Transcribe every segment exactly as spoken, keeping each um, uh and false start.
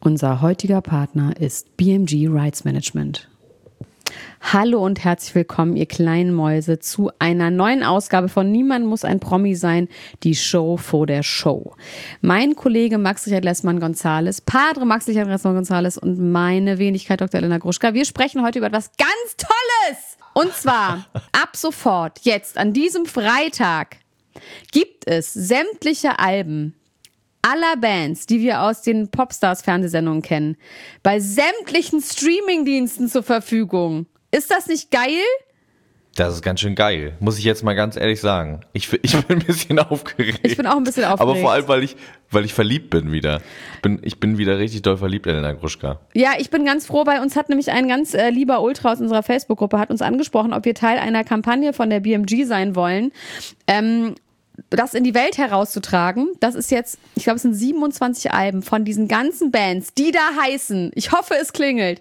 Unser heutiger Partner ist B M G Rights Management. Hallo und herzlich willkommen, ihr kleinen Mäuse, zu einer neuen Ausgabe von Niemand muss ein Promi sein, die Show vor der Show. Mein Kollege Max Richard Lessmann-Gonzales, Padre Max Richard Lessmann-Gonzales und meine Wenigkeit Doktor Elena Gruschka. Wir sprechen heute über etwas ganz Tolles. Und zwar ab sofort, jetzt an diesem Freitag, gibt es sämtliche Alben aller Bands, die wir aus den Popstars-Fernsehsendungen kennen, bei sämtlichen Streamingdiensten zur Verfügung. Ist das nicht geil? Das ist ganz schön geil, muss ich jetzt mal ganz ehrlich sagen. Ich, ich bin ein bisschen aufgeregt. Ich bin auch ein bisschen aufgeregt. Aber vor allem, weil ich, weil ich verliebt bin wieder. Ich bin, ich bin wieder richtig doll verliebt, Elena Gruschka. Ja, ich bin ganz froh. Bei uns hat nämlich ein ganz äh, lieber Ultra aus unserer Facebook-Gruppe hat uns angesprochen, ob wir Teil einer Kampagne von der B M G sein wollen. Ähm, das in die Welt herauszutragen. Das ist jetzt, ich glaube, es sind siebenundzwanzig Alben von diesen ganzen Bands, die da heißen, ich hoffe, es klingelt,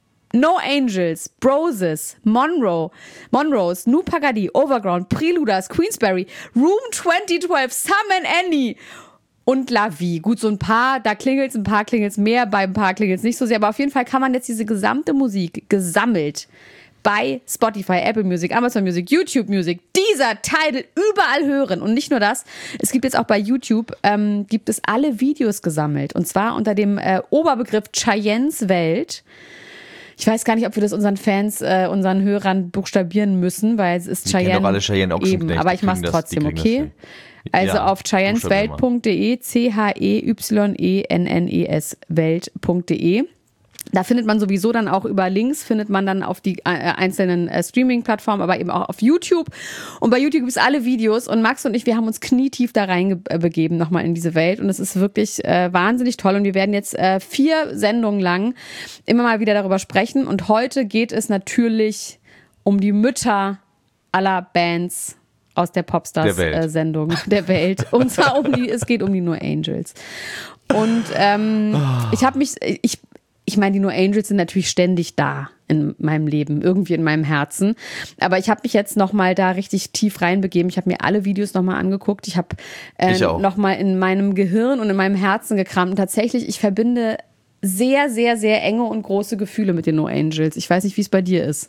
No Angels, Broses, Monroe, Monrose, Nu Pagadi, Overground, Preluders, Queensberry, Room zwanzig zwölf, Sam and Annie und La Vie. Gut, so ein paar, da klingelt's, ein paar klingelt's mehr, bei ein paar klingelt's nicht so sehr, aber auf jeden Fall kann man jetzt diese gesamte Musik gesammelt bei Spotify, Apple Music, Amazon Music, YouTube Music, dieser Tidal überall hören. Und nicht nur das, es gibt jetzt auch bei YouTube, ähm, gibt es alle Videos gesammelt. Und zwar unter dem äh, Oberbegriff Cheyennes Welt. Ich weiß gar nicht, ob wir das unseren Fans, äh, unseren Hörern buchstabieren müssen, weil es ist die Cheyenne. Doch alle Cheyenne eben, aber ich mache es trotzdem, okay? Also ja, auf cheyenneswelt punkt de, C H E Y E N N E S Welt punkt de. Da findet man sowieso dann auch über Links, findet man dann auf die äh, einzelnen äh, Streaming-Plattformen, aber eben auch auf YouTube. Und bei YouTube gibt es alle Videos und Max und ich, wir haben uns knietief da reinbegeben nochmal in diese Welt und es ist wirklich äh, wahnsinnig toll und wir werden jetzt äh, vier Sendungen lang immer mal wieder darüber sprechen und heute geht es natürlich um die Mütter aller Bands aus der Popstars-Sendung der, äh, der Welt. Und zwar um die, es geht um die No Angels. Und ähm, oh. ich habe mich, ich Ich meine, die No Angels sind natürlich ständig da in meinem Leben, irgendwie in meinem Herzen. Aber ich habe mich jetzt nochmal da richtig tief reinbegeben. Ich habe mir alle Videos nochmal angeguckt. Ich habe äh, nochmal in meinem Gehirn und in meinem Herzen gekramt. Und tatsächlich, ich verbinde sehr, sehr, sehr enge und große Gefühle mit den No Angels. Ich weiß nicht, wie es bei dir ist.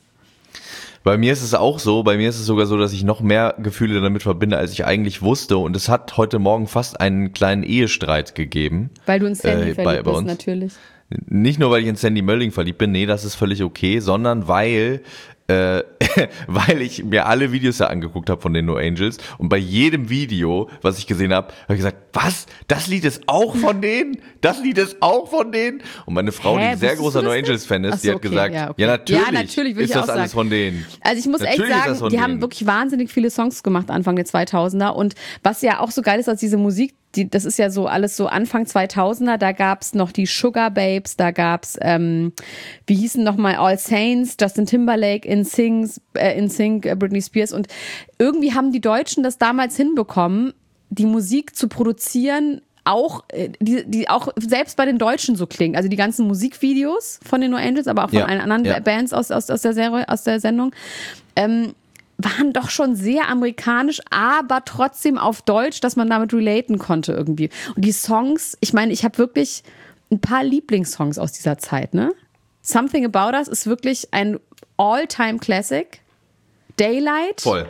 Bei mir ist es auch so, bei mir ist es sogar so, dass ich noch mehr Gefühle damit verbinde, als ich eigentlich wusste. Und es hat heute Morgen fast einen kleinen Ehestreit gegeben. Weil du in Sandy äh, verliebt bei, bei bist, uns. Natürlich. Nicht nur, weil ich in Sandy Mölling verliebt bin, nee, das ist völlig okay, sondern weil äh, weil ich mir alle Videos da angeguckt habe von den No Angels und bei jedem Video, was ich gesehen habe, habe ich gesagt, was? Das Lied ist auch von denen? Das Lied ist auch von denen? Und meine Frau, Hä, die sehr großer No Angels-Fan ist, so, die hat okay, gesagt, ja, okay. ja, natürlich, ja, natürlich ist das alles von denen. Also ich muss natürlich echt sagen, die denen. haben wirklich wahnsinnig viele Songs gemacht Anfang der zweitausender und was ja auch so geil ist als diese Musik, die, das ist ja so alles so Anfang zweitausender, da gab's noch die Sugar Babes, da gab's, ähm, wie hießen nochmal All Saints, Justin Timberlake, In Sync, äh, In Sync, äh, Britney Spears und irgendwie haben die Deutschen das damals hinbekommen, die Musik zu produzieren, auch, die, die auch selbst bei den Deutschen so klingt. Also die ganzen Musikvideos von den No Angels, aber auch von ja, allen anderen ja. Bands aus, aus, aus, der Serie, aus der Sendung, ähm, waren doch schon sehr amerikanisch, aber trotzdem auf Deutsch, dass man damit relaten konnte irgendwie. Und die Songs, ich meine, ich habe wirklich ein paar Lieblingssongs aus dieser Zeit, ne? Something About Us ist wirklich ein All-Time-Classic. Daylight. Voll.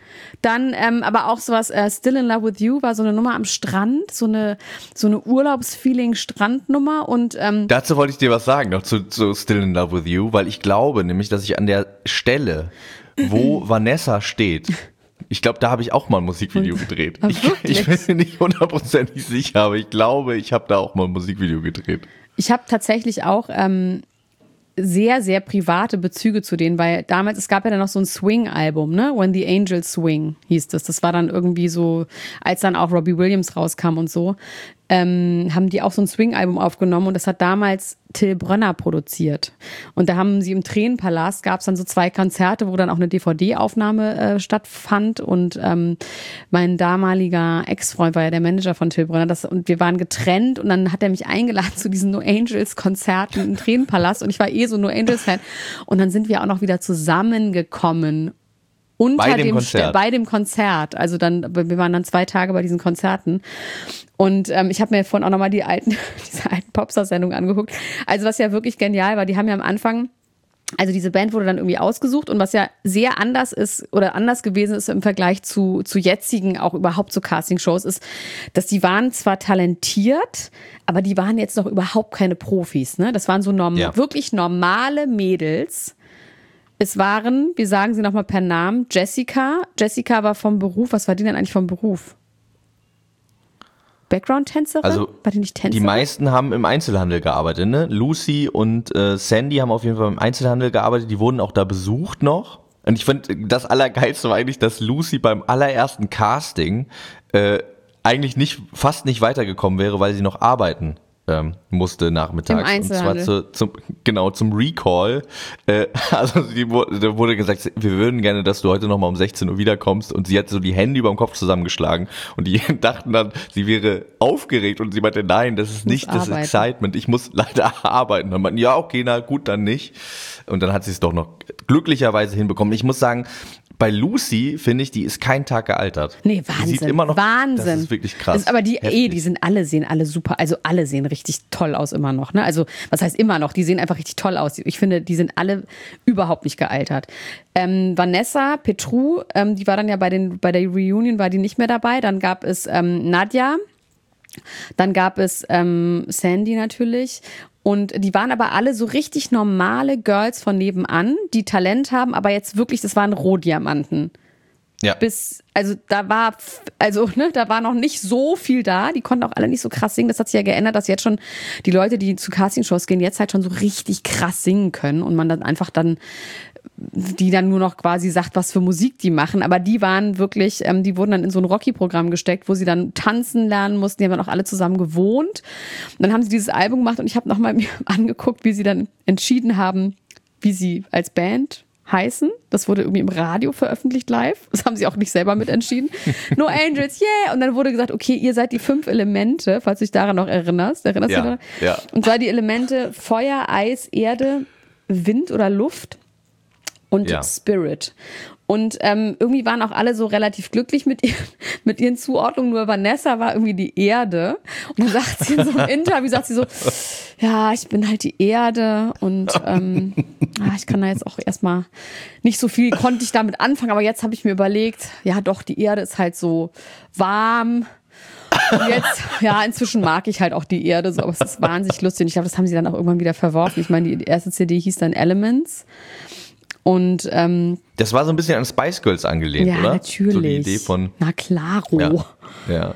Dann ähm, aber auch sowas, äh, Still in Love with You war so eine Nummer am Strand, so eine, so eine Urlaubsfeeling-Strandnummer und ähm, dazu wollte ich dir was sagen, noch zu, zu Still in Love with You, weil ich glaube nämlich, dass ich an der Stelle, wo Vanessa steht, ich glaube, da habe ich auch mal ein Musikvideo gedreht. Ich, ich bin mir nicht hundertprozentig sicher, aber ich glaube, ich habe da auch mal ein Musikvideo gedreht. Ich habe tatsächlich auch ähm, sehr, sehr private Bezüge zu denen, weil damals, es gab ja dann noch so ein Swing-Album, ne? When the Angels Swing hieß das. Das war dann irgendwie so, als dann auch Robbie Williams rauskam und so, ähm, haben die auch so ein Swing-Album aufgenommen und das hat damals Till Brönner produziert. Und da haben sie im Tränenpalast, gab es dann so zwei Konzerte, wo dann auch eine D V D-Aufnahme äh, stattfand und ähm, mein damaliger Ex-Freund war ja der Manager von Till Brönner das, und wir waren getrennt und dann hat er mich eingeladen zu diesen No Angels-Konzerten im Tränenpalast und ich war eh so No Angels-Fan und dann sind wir auch noch wieder zusammengekommen unter bei dem, dem Konzert. St- bei dem Konzert. Also dann, wir waren dann zwei Tage bei diesen Konzerten. Und ähm, ich habe mir vorhin auch nochmal die alten, diese alten Popstars-Sendungen angeguckt. Also was ja wirklich genial war, die haben ja am Anfang, also diese Band wurde dann irgendwie ausgesucht und was ja sehr anders ist oder anders gewesen ist im Vergleich zu, zu jetzigen, auch überhaupt zu Castingshows, ist, dass die waren zwar talentiert, aber die waren jetzt noch überhaupt keine Profis. Ne? Das waren so norm- ja. wirklich normale Mädels. Es waren, wir sagen sie nochmal per Namen, Jessica. Jessica war vom Beruf, was war die denn eigentlich vom Beruf? Background-Tänzerin? Also war die nicht Tänzerin? Die meisten haben im Einzelhandel gearbeitet, ne? Lucy und äh, Sandy haben auf jeden Fall im Einzelhandel gearbeitet, die wurden auch da besucht noch. Und ich finde, das Allergeilste war eigentlich, dass Lucy beim allerersten Casting äh, eigentlich nicht, fast nicht weitergekommen wäre, weil sie noch arbeiten ähm, musste nachmittags. Im Einzelhandel. Und zwar zu, zum, genau, zum Recall. Äh, also die, da wurde gesagt, wir würden gerne, dass du heute nochmal um sechzehn Uhr wiederkommst. Und sie hat so die Hände über dem Kopf zusammengeschlagen. Und die dachten dann, sie wäre aufgeregt. Und sie meinte, nein, das ist nicht das Excitement. Ich muss leider arbeiten. Dann meinten, ja, okay, na gut, dann nicht. Und dann hat sie es doch noch glücklicherweise hinbekommen. Ich muss sagen, bei Lucy, finde ich, die ist kein Tag gealtert. Nee, Wahnsinn. Die sieht immer noch, Wahnsinn. Das ist wirklich krass. Das ist aber die, Heftig. eh, die sind alle, sehen alle super, also alle sehen richtig toll aus immer noch. Ne? Also, was heißt immer noch? Die sehen einfach richtig toll aus. Ich finde, die sind alle überhaupt nicht gealtert. Ähm, Vanessa Petru, ähm, die war dann ja bei, den, bei der Reunion, war die nicht mehr dabei. Dann gab es ähm, Nadja. Dann gab es ähm, Sandy natürlich. Und die waren aber alle so richtig normale Girls von nebenan, die Talent haben, aber jetzt wirklich, das waren Rohdiamanten. Ja. Bis, also da war, also ne, da war noch nicht so viel da. Die konnten auch alle nicht so krass singen. Das hat sich ja geändert, dass jetzt schon die Leute, die zu Castingshows gehen, jetzt halt schon so richtig krass singen können und man dann einfach dann die dann nur noch quasi sagt, was für Musik die machen. Aber die waren wirklich, ähm, die wurden dann in so ein Rocky-Programm gesteckt, wo sie dann tanzen lernen mussten. Die haben dann auch alle zusammen gewohnt. Und dann haben sie dieses Album gemacht und ich habe nochmal mir angeguckt, wie sie dann entschieden haben, wie sie als Band heißen. Das wurde irgendwie im Radio veröffentlicht live. Das haben sie auch nicht selber mitentschieden. No Angels, yeah! Und dann wurde gesagt, okay, ihr seid die fünf Elemente, falls du dich daran noch erinnerst. Erinnerst ja, du daran? Ja. Und zwar die Elemente Feuer, Eis, Erde, Wind oder Luft. Und ja. Spirit. Und ähm, irgendwie waren auch alle so relativ glücklich mit, ihr, mit ihren Zuordnungen. Nur Vanessa war irgendwie die Erde. Und dann sagt sie in so einem Interview, sagt sie so, ja, ich bin halt die Erde. Und ähm, ah, ich kann da jetzt auch erstmal nicht so viel, konnte ich damit anfangen. Aber jetzt habe ich mir überlegt, ja doch, die Erde ist halt so warm. Und jetzt, ja, inzwischen mag ich halt auch die Erde so, aber es ist wahnsinnig lustig. Und ich glaube, das haben sie dann auch irgendwann wieder verworfen. Ich meine, die erste C D hieß dann Elements. Und ähm, das war so ein bisschen an Spice Girls angelehnt, ja, oder? Ja, natürlich. So die Idee von, na klaro. Ja. ja.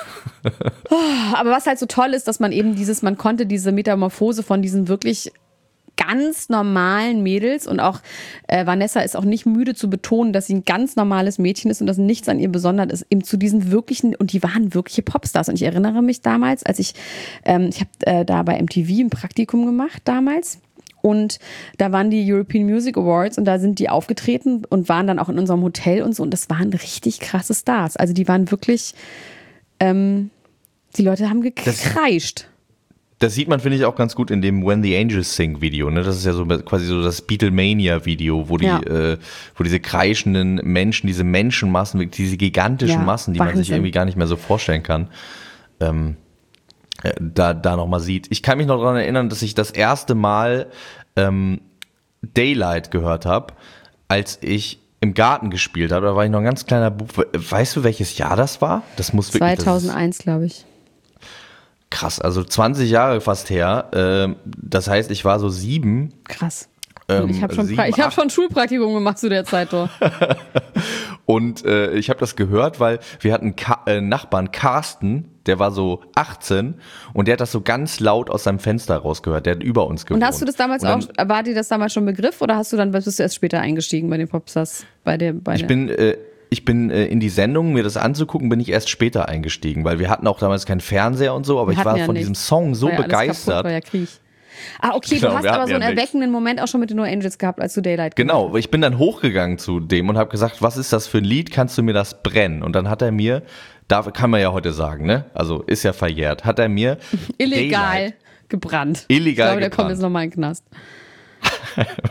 Aber was halt so toll ist, dass man eben dieses, man konnte diese Metamorphose von diesen wirklich ganz normalen Mädels und auch äh, Vanessa ist auch nicht müde zu betonen, dass sie ein ganz normales Mädchen ist und dass nichts an ihr besonders ist, eben zu diesen wirklichen, und die waren wirkliche Popstars. Und ich erinnere mich damals, als ich, ähm, ich habe äh, da bei M T V ein Praktikum gemacht damals. Und da waren die European Music Awards und da sind die aufgetreten und waren dann auch in unserem Hotel und so. Und das waren richtig krasse Stars. Also die waren wirklich, ähm, die Leute haben gekreischt. Das, das sieht man, finde ich, auch ganz gut in dem When the Angels Sing Video. Ne? Das ist ja so quasi so das Beatlemania Video, wo die, ja. äh, wo diese kreischenden Menschen, diese Menschenmassen, diese gigantischen ja, Massen, die Wahnsinn. man sich irgendwie gar nicht mehr so vorstellen kann, ähm, da, da nochmal sieht. Ich kann mich noch daran erinnern, dass ich das erste Mal ähm, Daylight gehört habe, als ich im Garten gespielt habe. Da war ich noch ein ganz kleiner Bub. Weißt du, welches Jahr das war? Das muss wirklich, zweitausendeins, glaube ich. Krass, also zwanzig Jahre fast her. Ähm, das heißt, ich war so sieben. Krass. Ähm, ich habe schon, sieben, hab schon Schulpraktikum gemacht zu der Zeit doch. Und äh, ich habe das gehört, weil wir hatten Ka- äh, Nachbarn Carsten, der war so achtzehn und der hat das so ganz laut aus seinem Fenster rausgehört. Der hat über uns gewohnt. Und hast du das damals dann, auch, war dir das damals schon Begriff oder hast du dann, bist du erst später eingestiegen bei den Popstars? Bei der, bei ich der bin, äh, ich bin äh, in die Sendung, mir das anzugucken, bin ich erst später eingestiegen, weil wir hatten auch damals keinen Fernseher und so, aber wir ich war ja von nicht. diesem Song so war ja begeistert. Kaputt, war ja Krieg. Ah, okay, Genau, du hast wir aber hatten so einen ja nichts. erweckenden Moment auch schon mit den No Angels gehabt, als du Daylight gemacht Genau, ich bin dann hochgegangen zu dem und habe gesagt, was ist das für ein Lied, kannst du mir das brennen? Und dann hat er mir, da kann man ja heute sagen, ne? Also ist ja verjährt, hat er mir illegal Daylight, gebrannt. Illegal ich glaube, der gebrannt. kommt jetzt nochmal in den Knast.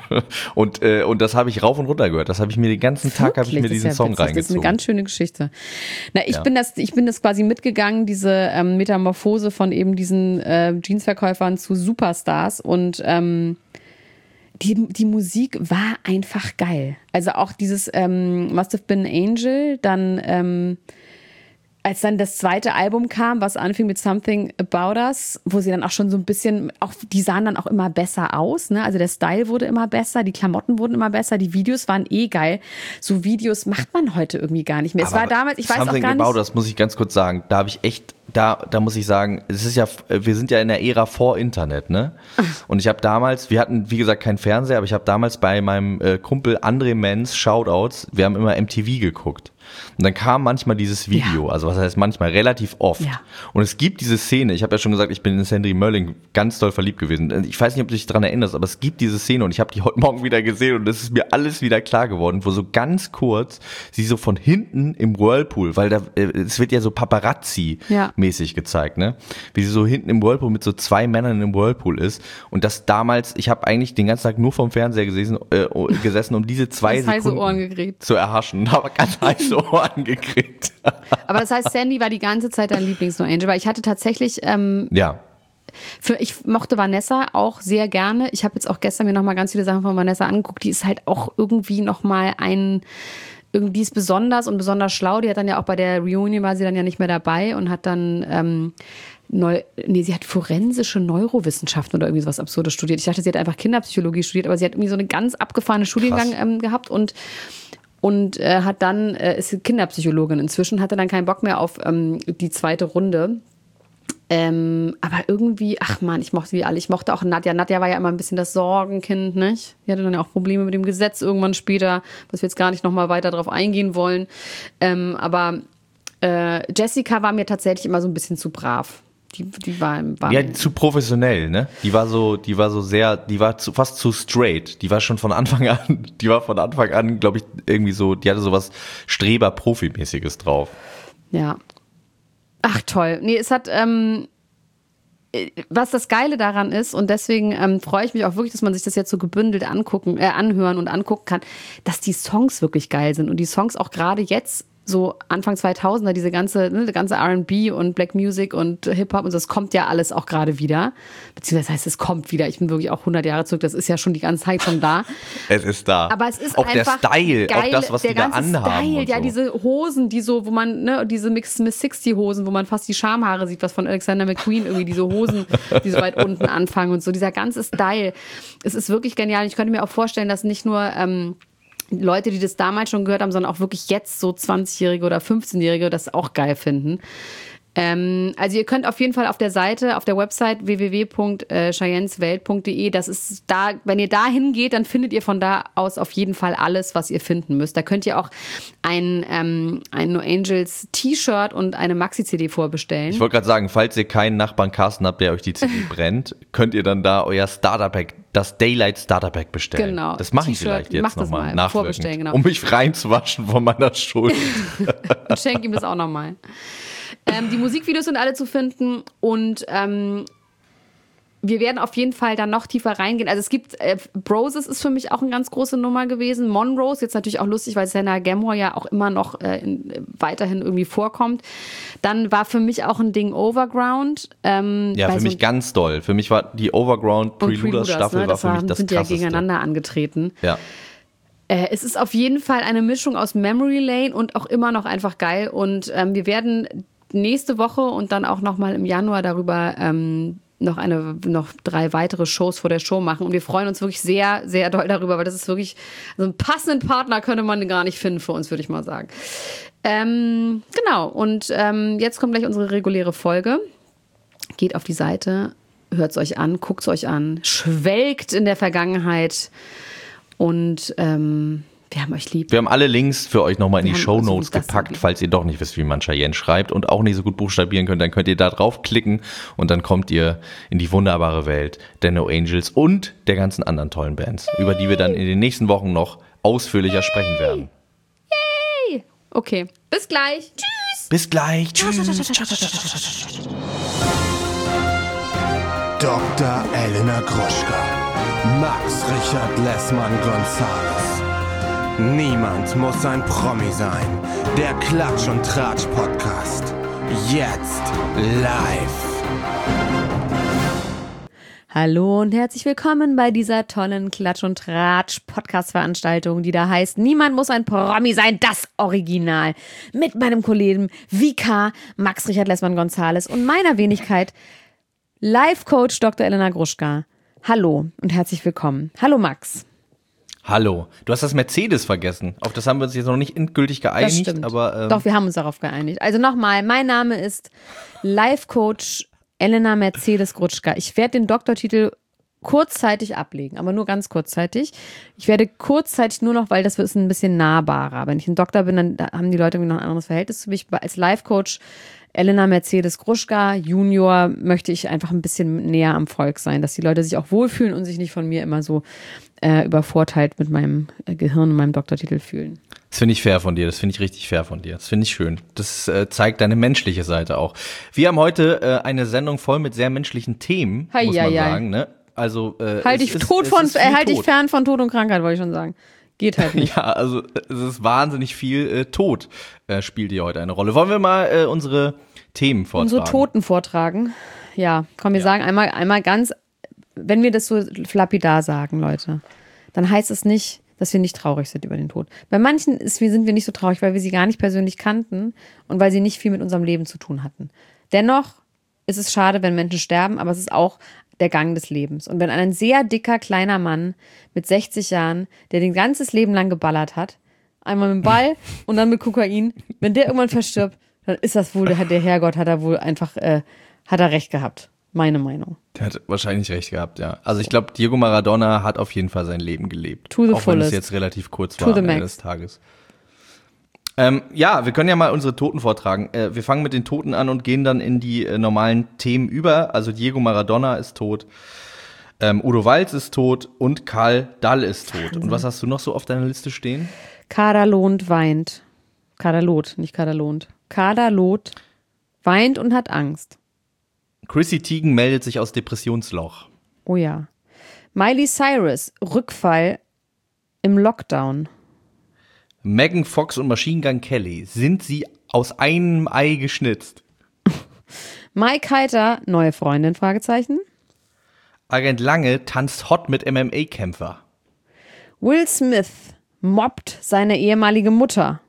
Und, äh, und das habe ich rauf und runter gehört. Das habe ich mir den ganzen Tag, habe ich mir diesen ja Song witzig. reingezogen. Das ist eine ganz schöne Geschichte. Na, ich, ja. bin, das, ich bin das quasi mitgegangen, diese ähm, Metamorphose von eben diesen äh, Jeansverkäufern zu Superstars. Und ähm, die, die Musik war einfach geil. Also auch dieses ähm, Must Have Been an Angel, dann... Ähm, als dann das zweite Album kam, was anfing mit Something About Us, wo sie dann auch schon so ein bisschen, auch die sahen dann auch immer besser aus, ne? Also der Style wurde immer besser, die Klamotten wurden immer besser, die Videos waren eh geil. So Videos macht man heute irgendwie gar nicht mehr. Es Aber war damals, ich weiß auch gar nicht. Something About Us, muss ich ganz kurz sagen, da habe ich echt, da, da muss ich sagen, es ist ja, wir sind ja in der Ära vor Internet, ne? Und ich habe damals, wir hatten, wie gesagt, keinen Fernseher, aber ich habe damals bei meinem äh, Kumpel André Menz, Shoutouts, wir haben immer M T V geguckt. Und dann kam manchmal dieses Video, ja. also was heißt manchmal, relativ oft. Ja. Und es gibt diese Szene, ich habe ja schon gesagt, ich bin in Sandy Mölling ganz doll verliebt gewesen. Ich weiß nicht, ob du dich daran erinnerst, aber es gibt diese Szene und ich habe die heute Morgen wieder gesehen und es ist mir alles wieder klar geworden, wo so ganz kurz sie so von hinten im Whirlpool, weil da es wird ja so Paparazzi-mäßig ja. gezeigt, ne? Wie sie so hinten im Whirlpool mit so zwei Männern im Whirlpool ist und das damals, ich habe eigentlich den ganzen Tag nur vorm Fernseher gesessen, äh, gesessen um diese zwei Sekunden zu erhaschen, aber ganz heiße Ohren gekriegt. Aber das heißt, Sandy war die ganze Zeit dein Lieblings-No Angel, weil ich hatte tatsächlich, ähm, ja. Für, ich mochte Vanessa auch sehr gerne. Ich habe jetzt auch gestern mir nochmal ganz viele Sachen von Vanessa angeguckt. Die ist halt auch irgendwie nochmal ein, irgendwie ist besonders und besonders schlau. Die hat dann ja auch bei der Reunion, war sie dann ja nicht mehr dabei und hat dann, ähm, Neu, nee, sie hat forensische Neurowissenschaften oder irgendwie sowas Absurdes studiert. Ich dachte, sie hat einfach Kinderpsychologie studiert, aber sie hat irgendwie so einen ganz abgefahrenen Studiengang ähm, gehabt und Und äh, hat dann, äh, ist Kinderpsychologin inzwischen, hatte dann keinen Bock mehr auf ähm, die zweite Runde. Ähm, aber irgendwie, ach man, ich mochte die alle. Ich mochte auch Nadja. Nadja war ja immer ein bisschen das Sorgenkind, nicht? Die hatte dann ja auch Probleme mit dem Gesetz irgendwann später, was wir jetzt gar nicht nochmal weiter drauf eingehen wollen. Ähm, aber äh, Jessica war mir tatsächlich immer so ein bisschen zu brav. Die, die war, war ja, zu professionell, ne? Die war so, die war so sehr, die war zu, fast zu straight. Die war schon von Anfang an, die war von Anfang an, glaube ich, irgendwie so, die hatte so was Streber-Profi-mäßiges drauf. Ja. Ach, toll. Nee, es hat, ähm, was das Geile daran ist, und deswegen ähm, freue ich mich auch wirklich, dass man sich das jetzt so gebündelt angucken, äh, anhören und angucken kann, dass die Songs wirklich geil sind und die Songs auch gerade jetzt so Anfang zweitausender, diese ganze, ne, ganze R and B und Black Music und Hip-Hop und so, das kommt ja alles auch gerade wieder. Beziehungsweise das heißt, es kommt wieder. Ich bin wirklich auch hundert Jahre zurück, das ist ja schon die ganze Zeit schon da. Es ist da. Aber es ist auch einfach der Style, geil, auch das, was die da anhaben. Style, und ja, so. diese Hosen, die so, wo man, ne, diese Mix Miss sixty Hosen, wo man fast die Schamhaare sieht, was von Alexander McQueen irgendwie, diese Hosen, die so weit unten anfangen und so. Dieser ganze Style. Es ist wirklich genial. Ich könnte mir auch vorstellen, dass nicht nur, ähm, Leute, die das damals schon gehört haben, sondern auch wirklich jetzt so zwanzigjährige oder fünfzehnjährige das auch geil finden. Ähm, also ihr könnt auf jeden Fall auf der Seite, auf der Website w w w punkt cheyennes welt punkt d e, das ist da, wenn ihr da hingeht, dann findet ihr von da aus auf jeden Fall alles, was ihr finden müsst. Da könnt ihr auch ein, ähm, ein No Angels T-Shirt und eine Maxi-C D vorbestellen. Ich wollte gerade sagen, falls ihr keinen Nachbarn Carsten habt, der euch die C D brennt, könnt ihr dann da euer Starter-Pack, das Daylight Starter-Pack bestellen. Genau. Das mache ich vielleicht jetzt nochmal nachwirkend, genau. um mich reinzuwaschen von meiner Schuld. Und schenk ihm das auch nochmal. Ähm, die Musikvideos sind alle zu finden und ähm, wir werden auf jeden Fall dann noch tiefer reingehen. Also es gibt, äh, Broses ist für mich auch eine ganz große Nummer gewesen. Monrose, jetzt natürlich auch lustig, weil Senna Gamora ja auch immer noch äh, in, weiterhin irgendwie vorkommt. Dann war für mich auch ein Ding Overground. Ähm, ja, für so mich ganz doll. Für mich war die Overground Preluders Staffel ne, war für mich das sind Krasseste. Ja gegeneinander angetreten. Ja. Äh, es ist auf jeden Fall eine Mischung aus Memory Lane und auch immer noch einfach geil. Und ähm, wir werden nächste Woche und dann auch nochmal im Januar darüber ähm, noch eine, noch drei weitere Shows vor der Show machen. Und wir freuen uns wirklich sehr, sehr doll darüber, weil das ist wirklich, also einen passenden Partner könnte man gar nicht finden für uns, würde ich mal sagen. Ähm, genau. Und ähm, jetzt kommt gleich unsere reguläre Folge. Geht auf die Seite, hört es euch an, guckt es euch an, schwelgt in der Vergangenheit und ähm, wir haben euch lieb. Wir haben alle Links für euch nochmal in die Shownotes gepackt, falls ihr doch nicht wisst, wie man Cheyenne schreibt und auch nicht so gut buchstabieren könnt, dann könnt ihr da draufklicken und dann kommt ihr in die wunderbare Welt der No Angels und der ganzen anderen tollen Bands, über die wir dann in den nächsten Wochen noch ausführlicher Yay. sprechen werden. Yay! Okay, bis gleich. Tschüss. Bis gleich. Tschüss. Doktor Elena Gruschka. Max Richard Lessmann Gonzales. Niemand muss ein Promi sein. Der Klatsch und Tratsch Podcast. Jetzt live. Hallo und herzlich willkommen bei dieser tollen Klatsch und Tratsch Podcast-Veranstaltung, die da heißt Niemand muss ein Promi sein, das Original. Mit meinem Kollegen V K, Max Richard Lessmann Gonzales und meiner Wenigkeit Life-Coach Doktor Elena Gruschka. Hallo und herzlich willkommen. Hallo Max. Hallo. Du hast das Mercedes vergessen. Auf das haben wir uns jetzt noch nicht endgültig geeinigt. Das stimmt. Aber, ähm Doch, wir haben uns darauf geeinigt. Also nochmal, mein Name ist Life-Coach Elena Mercedes Gruschka. Ich werde den Doktortitel kurzzeitig ablegen, aber nur ganz kurzzeitig. Ich werde kurzzeitig nur noch, weil das ist ein bisschen nahbarer. Wenn ich ein Doktor bin, dann haben die Leute irgendwie noch ein anderes Verhältnis zu mich. Als Life-Coach Elena Mercedes Gruschka Junior möchte ich einfach ein bisschen näher am Volk sein, dass die Leute sich auch wohlfühlen und sich nicht von mir immer so äh, übervorteilt mit meinem Gehirn und meinem Doktortitel fühlen. Das finde ich fair von dir, das finde ich richtig fair von dir. Das finde ich schön. Das äh, zeigt deine menschliche Seite auch. Wir haben heute äh, eine Sendung voll mit sehr menschlichen Themen, Hei, muss man hei, sagen. Ne? Also äh, halt dich tot von, äh, halt dich fern von Tod und Krankheit, wollte ich schon sagen. Geht halt nicht. Ja, also es ist wahnsinnig viel äh, Tod äh, spielt hier heute eine Rolle. Wollen wir mal äh, unsere Themen vortragen? Unsere Toten vortragen. Ja, komm, wir ja. sagen einmal, einmal ganz, wenn wir das so lapidar sagen, Leute, dann heißt es nicht, dass wir nicht traurig sind über den Tod. Bei manchen ist, sind wir nicht so traurig, weil wir sie gar nicht persönlich kannten und weil sie nicht viel mit unserem Leben zu tun hatten. Dennoch ist es schade, wenn Menschen sterben, aber es ist auch der Gang des Lebens. Und wenn ein sehr dicker, kleiner Mann mit sechzig Jahren, der den ganzes Leben lang geballert hat, einmal mit dem Ball und dann mit Kokain, wenn der irgendwann verstirbt, dann ist das wohl, der Herrgott hat er wohl einfach, äh, hat er recht gehabt. Meine Meinung. Der hat wahrscheinlich recht gehabt, ja. Also ich glaube, Diego Maradona hat auf jeden Fall sein Leben gelebt. To the auch fullest. Wenn es jetzt relativ kurz war am Ende des Tages. Ähm, ja, wir können ja mal unsere Toten vortragen. Äh, wir fangen mit den Toten an und gehen dann in die äh, normalen Themen über. Also Diego Maradona ist tot, ähm, Udo Walz ist tot und Karl Dall ist tot. Wahnsinn. Und was hast du noch so auf deiner Liste stehen? Kader Lohnt weint. Kader Loth, nicht Kader Lohnt. Kader Loth weint und hat Angst. Chrissy Teigen meldet sich aus Depressionsloch. Oh ja. Miley Cyrus, Rückfall im Lockdown. Megan Fox und Machine Gun Kelly, sind sie aus einem Ei geschnitzt? Mike Heiter, neue Freundin, Fragezeichen. Agent Lange tanzt hot mit M M A-Kämpfer. Will Smith mobbt seine ehemalige Mutter.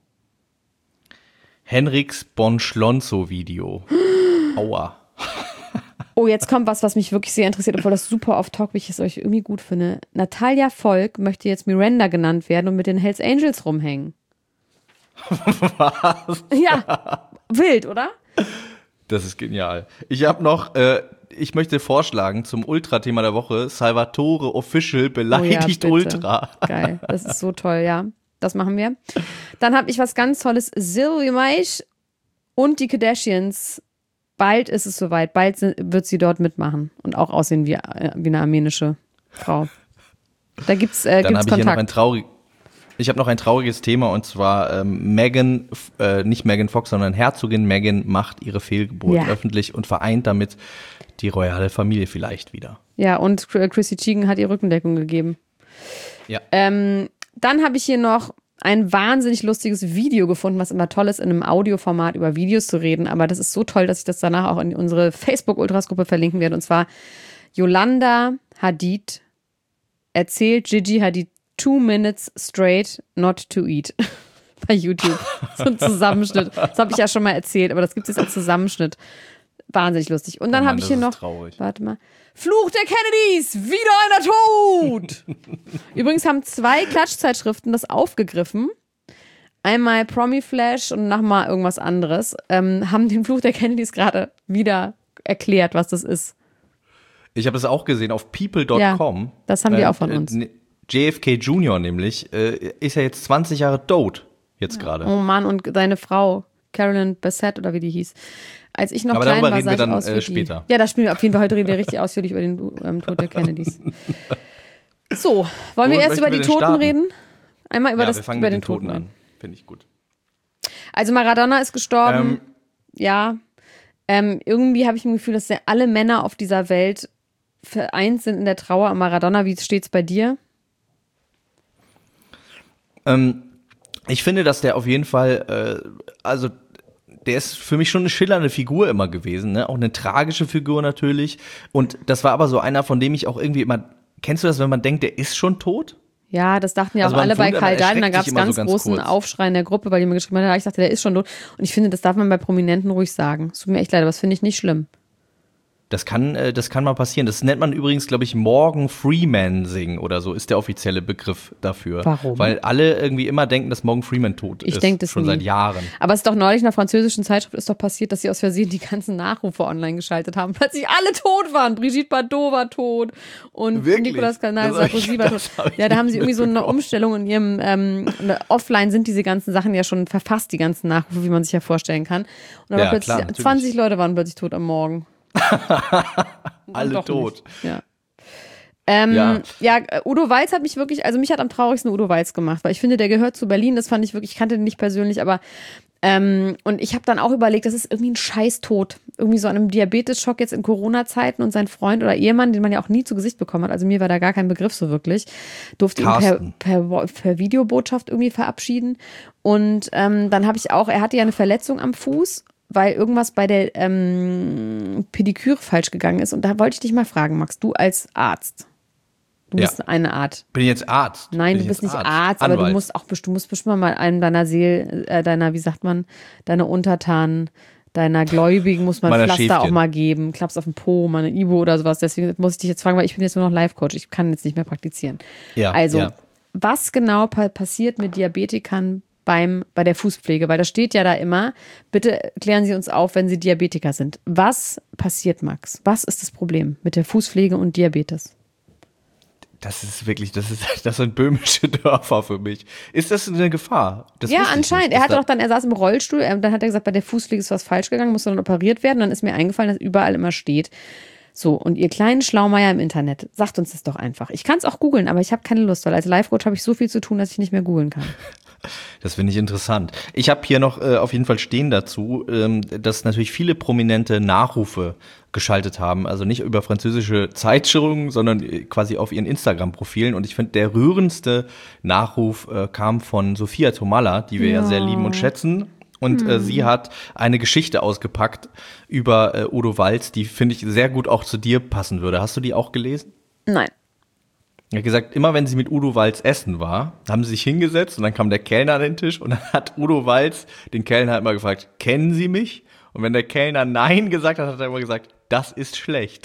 Henriks Bonschlonzo-Video. Aua. Oh, jetzt kommt was, was mich wirklich sehr interessiert, obwohl das super off-topic ist, aber ich irgendwie gut finde. Natalia Volk möchte jetzt Miranda genannt werden und mit den Hells Angels rumhängen. Was? Ja, wild, oder? Das ist genial. Ich habe noch, äh, ich möchte vorschlagen zum Ultra-Thema der Woche, Salvatore Official beleidigt oh ja, Ultra. Geil, das ist so toll, ja. Das machen wir. Dann habe ich was ganz Tolles. Sylvie Maisch und die Kardashians. Bald ist es soweit. Bald wird sie dort mitmachen und auch aussehen wie, wie eine armenische Frau. Da gibt's, äh, Dann gibt's hab Kontakt. Ich noch ein traurig, ich habe noch ein trauriges Thema und zwar ähm, Megan, äh, nicht Megan Fox, sondern Herzogin Megan macht ihre Fehlgeburt ja. öffentlich und vereint damit die royale Familie vielleicht wieder. Ja, und Chrissy Teigen hat ihr Rückendeckung gegeben. Ja. Ähm, dann habe ich hier noch ein wahnsinnig lustiges Video gefunden, was immer toll ist, in einem Audioformat über Videos zu reden. Aber das ist so toll, dass ich das danach auch in unsere Facebook-Ultras-Gruppe verlinken werde. Und zwar Yolanda Hadid erzählt Gigi Hadid two minutes straight not to eat. Bei YouTube. So ein Zusammenschnitt. Das habe ich ja schon mal erzählt, aber das gibt es jetzt als Zusammenschnitt. Wahnsinnig lustig. Und dann oh habe ich hier noch, traurig. Warte mal, Fluch der Kennedys, wieder einer tot. Übrigens haben zwei Klatschzeitschriften das aufgegriffen. Einmal Promi Flash und nochmal irgendwas anderes. Ähm, haben den Fluch der Kennedys gerade wieder erklärt, was das ist. Ich habe das auch gesehen auf people dot com. Ja, das haben die äh, auch von uns. J F K Junior nämlich äh, ist ja jetzt zwanzig Jahre tot. Jetzt ja. gerade. Oh Mann, und seine Frau, Carolyn Bessette oder wie die hieß. Als ich noch Aber klein darüber war, reden wir dann aus äh, später. Die. Ja, das spielen wir auf jeden Fall. Heute reden wir richtig ausführlich über den ähm, Tod der Kennedys. So, wollen Wo wir erst über die Toten starten? reden? Einmal über, ja, das, wir fangen über mit den, den Toten Toten an. Finde ich gut. Also Maradona ist gestorben. Ähm, ja. Ähm, irgendwie habe ich ein Gefühl, dass alle Männer auf dieser Welt vereint sind in der Trauer um Maradona. Wie steht's bei dir? Ähm, ich finde, dass der auf jeden Fall, äh, also der ist für mich schon eine schillernde Figur immer gewesen, ne? Auch eine tragische Figur natürlich. Und das war aber so einer, von dem ich auch irgendwie immer, kennst du das, wenn man denkt, der ist schon tot? Ja, das dachten ja Also auch alle bei Blut, Karl Dahl. Und dann gab es sich ganz, immer so ganz großen kurz. Aufschrei in der Gruppe, weil die mir geschrieben haben, ich dachte, der ist schon tot. Und ich finde, das darf man bei Prominenten ruhig sagen. Es tut mir echt leid, aber das finde ich nicht schlimm. Das kann, äh, das kann mal passieren. Das nennt man übrigens, glaube ich, Morgan Freeman singen oder so, ist der offizielle Begriff dafür. Warum? Weil alle irgendwie immer denken, dass Morgan Freeman tot Ich ist. denk das schon nie. seit Jahren. Aber es ist doch neulich in einer französischen Zeitschrift ist doch passiert, dass sie aus Versehen die ganzen Nachrufe online geschaltet haben. Plötzlich alle tot waren. Brigitte Bardot war tot und Wirklich? Nicolas Canal Das hab ich- Sarkozy war tot. das hab ich Ja, da haben nicht sie irgendwie so eine mitbekommen. Umstellung in ihrem ähm, offline sind diese ganzen Sachen ja schon verfasst, die ganzen Nachrufe, wie man sich ja vorstellen kann. Und dann Ja, war plötzlich klar, natürlich. zwanzig Leute waren plötzlich tot am Morgen. Alle Doch tot. nicht. Ja. Ähm, ja. Ja. ja, Udo Walz hat mich wirklich, also mich hat am traurigsten Udo Walz gemacht, weil ich finde, der gehört zu Berlin, das fand ich wirklich, ich kannte den nicht persönlich, aber ähm, und ich habe dann auch überlegt, das ist irgendwie ein Scheißtod, irgendwie so an einem Diabetes-Schock jetzt in Corona-Zeiten und sein Freund oder Ehemann, den man ja auch nie zu Gesicht bekommen hat, also mir war da gar kein Begriff so wirklich, durfte ihn per, Carsten. per, per Videobotschaft irgendwie verabschieden und ähm, dann habe ich auch, er hatte ja eine Verletzung am Fuß, weil irgendwas bei der ähm, Pediküre falsch gegangen ist. Und da wollte ich dich mal fragen, Max, du als Arzt, du Ja. bist eine Art. Bin ich jetzt Arzt? Nein, Bin du ich bist jetzt nicht Arzt, aber du Anwalt. musst auch best- du musst bestimmt mal einem deiner Seele, äh, deiner, wie sagt man, deiner Untertanen, deiner Gläubigen muss man Meiner Pflaster auch Schäfchen. mal geben, Klaps auf den Po, mal eine Ibo oder sowas. Deswegen muss ich dich jetzt fragen, weil ich bin jetzt nur noch Life-Coach, ich kann jetzt nicht mehr praktizieren. Ja, Also, ja. was genau pa- passiert mit Diabetikern beim, bei der Fußpflege? Weil das steht ja da immer, bitte klären Sie uns auf, wenn Sie Diabetiker sind. Was passiert, Max? Was ist das Problem mit der Fußpflege und Diabetes? Das ist wirklich, das ist, das sind böhmische Dörfer für mich. Ist das eine Gefahr? Das Ja, wusste ich anscheinend. nicht, Er dass hat da- auch dann, er saß im Rollstuhl, ähm, dann hat er gesagt, bei der Fußpflege ist was falsch gegangen, musste dann operiert werden. Dann ist mir eingefallen, dass überall immer steht. So, und ihr kleinen Schlaumeier im Internet, sagt uns das doch einfach. Ich kann es auch googeln, aber ich habe keine Lust, weil als Life-Coach habe ich so viel zu tun, dass ich nicht mehr googeln kann. Das finde ich interessant. Ich habe hier noch äh, auf jeden Fall stehen dazu, ähm, dass natürlich viele prominente Nachrufe geschaltet haben. Also nicht über französische Zeitschriften, sondern äh, quasi auf ihren Instagram-Profilen. Und ich finde, der rührendste Nachruf äh, kam von Sophia Tomalla, die wir ja, ja sehr lieben und schätzen. Und hm. äh, sie hat eine Geschichte ausgepackt über äh, Udo Walz, die, finde ich, sehr gut auch zu dir passen würde. Hast du die auch gelesen? Nein. Er hat gesagt, immer wenn sie mit Udo Walz essen war, haben sie sich hingesetzt und dann kam der Kellner an den Tisch und dann hat Udo Walz den Kellner immer gefragt, kennen Sie mich? Und wenn der Kellner Nein gesagt hat, hat er immer gesagt, das ist schlecht.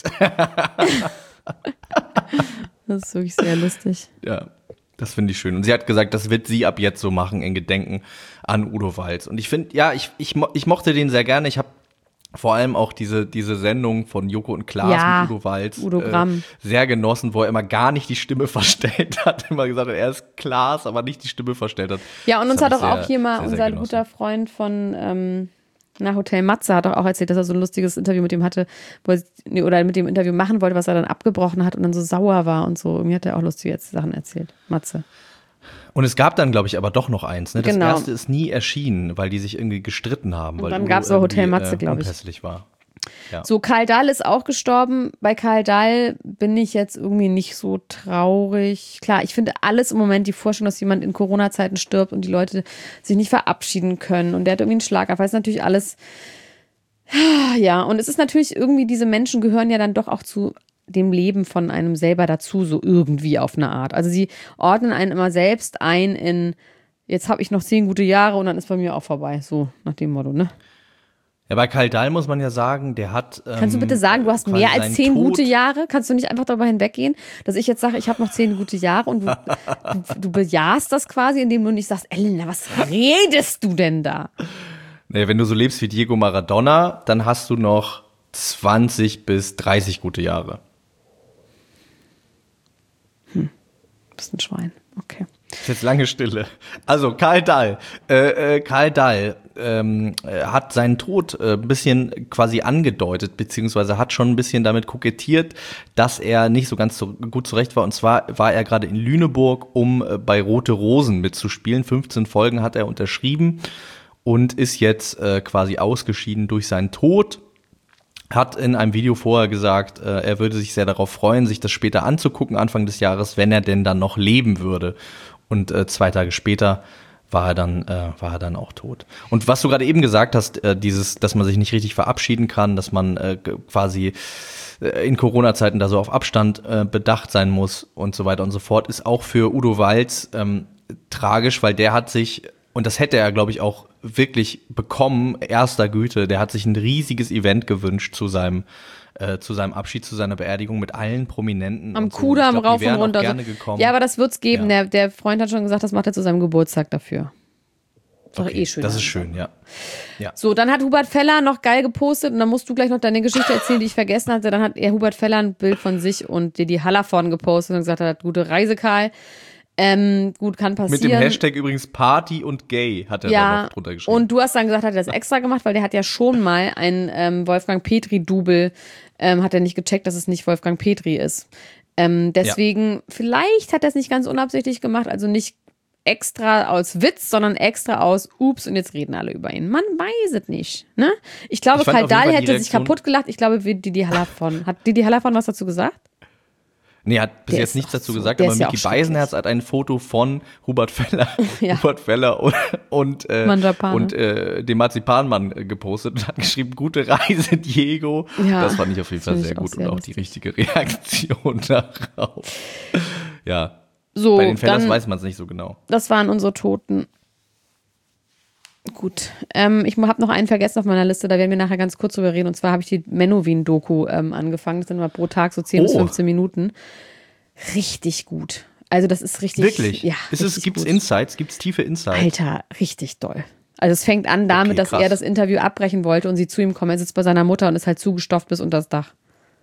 Das ist wirklich sehr lustig. Ja, das finde ich schön. Und sie hat gesagt, das wird sie ab jetzt so machen in Gedenken an Udo Walz. Und ich finde, ja, ich, ich, mo- ich mochte den sehr gerne. Ich habe vor allem auch diese, diese Sendung von Joko und Klaas Ja, mit Udo Walz Udo Gramm. äh, sehr genossen, wo er immer gar nicht die Stimme verstellt hat. Immer gesagt hat, er ist Klaas, aber nicht die Stimme verstellt hat. Ja, und uns Das hat hab doch ich auch sehr, hier mal sehr, sehr unser genossen. guter Freund von ähm, na, Hotel Matze hat doch auch erzählt, dass er so ein lustiges Interview mit ihm hatte, wo er, nee, oder mit dem Interview machen wollte, was er dann abgebrochen hat und dann so sauer war und so. Irgendwie hat er auch lustige Sachen erzählt. Matze. Und es gab dann, glaube ich, aber doch noch eins. Ne? Das Genau. erste ist nie erschienen, weil die sich irgendwie gestritten haben. Und weil dann Udo gab's aber Hotel irgendwie, Matze, äh, glaub ich. unpässlich war. Ja. So, Karl Dahl ist auch gestorben. Bei Karl Dahl bin ich jetzt irgendwie nicht so traurig. Klar, ich finde alles im Moment, die Vorstellung, dass jemand in Corona-Zeiten stirbt und die Leute sich nicht verabschieden können und der hat irgendwie einen Schlaganfall, ist natürlich alles, ja, und es ist natürlich irgendwie, diese Menschen gehören ja dann doch auch zu dem Leben von einem selber dazu, so irgendwie auf eine Art. Also sie ordnen einen immer selbst ein in, jetzt habe ich noch zehn gute Jahre und dann ist bei mir auch vorbei, so nach dem Motto, ne? Ja, bei Karl Dahl muss man ja sagen, der hat. Ähm, Kannst du bitte sagen, du hast quasi mehr als seinen zehn Tod- gute Jahre? Kannst du nicht einfach darüber hinweggehen, dass ich jetzt sage, ich habe noch zehn gute Jahre und du, du, du bejahst das quasi, indem du nicht sagst, Elena, was redest du denn da? Nee, wenn du so lebst wie Diego Maradona, dann hast du noch zwanzig bis dreißig gute Jahre. Du bist ein Schwein, okay. Ist jetzt lange Stille. Also Karl Dahl, äh, äh, Karl Dahl ähm, äh, hat seinen Tod äh, ein bisschen quasi angedeutet, beziehungsweise hat schon ein bisschen damit kokettiert, dass er nicht so ganz so gut zurecht war. Und zwar war er gerade in Lüneburg, um äh, bei Rote Rosen mitzuspielen. fünfzehn Folgen hat er unterschrieben und ist jetzt äh, quasi ausgeschieden durch seinen Tod. hat in einem Video vorher gesagt, äh, er würde sich sehr darauf freuen, sich das später anzugucken, Anfang des Jahres, wenn er denn dann noch leben würde. Und äh, zwei Tage später war er dann, äh, war er dann auch tot. Und was du gerade eben gesagt hast, äh, dieses, dass man sich nicht richtig verabschieden kann, dass man äh, quasi äh, in Corona-Zeiten da so auf Abstand äh, bedacht sein muss und so weiter und so fort, ist auch für Udo Walz ähm, tragisch, weil der hat sich, und das hätte er, glaube ich, auch wirklich bekommen, erster Güte, der hat sich ein riesiges Event gewünscht zu seinem äh, zu seinem Abschied, zu seiner Beerdigung mit allen Prominenten. Am Kudamm rauf und runter. Gerne gekommen. Ja, aber das wird's geben. Ja. Der, der Freund hat schon gesagt, das macht er zu seinem Geburtstag dafür. Ist doch Okay, eh schön. das ist schön, ja. ja. So, dann hat Hubert Feller noch geil gepostet und dann musst du gleich noch deine Geschichte erzählen, die ich vergessen hatte. Dann hat er Hubert Feller ein Bild von sich und Didi Hallervorden gepostet und gesagt, er hat gute Reise, Karl. Ähm, gut, kann passieren. Mit dem Hashtag übrigens Party und Gay hat er ja, da noch drunter geschrieben. Und du hast dann gesagt, hat er das extra gemacht, weil der hat ja schon mal ein ähm, Wolfgang Petri-Double, ähm, hat er nicht gecheckt, dass es nicht Wolfgang Petri ist. Ähm, deswegen, ja. Vielleicht hat er es nicht ganz unabsichtlich gemacht, also nicht extra aus Witz, sondern extra aus Ups und jetzt reden alle über ihn. Man weiß es nicht. Ne? Ich glaube, ich Karl Dahl hätte sich kaputt gelacht. Ich glaube, Didi Hallervorden. Hat Didi Hallervorden was dazu gesagt? Nee, er hat bis der jetzt nichts dazu so, gesagt, aber Micky ja Beisenherz hat ein Foto von Hubert Feller, ja. Hubert Feller und, und, äh, und äh, dem Marzipanmann gepostet und hat geschrieben, gute Reise, Diego. Ja, das fand ich auf jeden Fall sehr gut sehr und auch lustig. Die richtige Reaktion darauf. Ja, so, bei den Fellers weiß man es nicht so genau. Das waren unsere Toten. Gut, ähm, ich habe noch einen vergessen auf meiner Liste, da werden wir nachher ganz kurz drüber reden. Und zwar habe ich die Menowin-Doku ähm, angefangen. Das sind immer pro Tag so zehn oh. bis fünfzehn Minuten. Richtig gut. Also das ist richtig. Wirklich? Ja. Gibt es Insights? Gibt es tiefe Insights? Alter, richtig doll. Also es fängt an damit, okay, dass er das Interview abbrechen wollte und sie zu ihm kommen. Er sitzt bei seiner Mutter und ist halt zugestopft bis unter das Dach.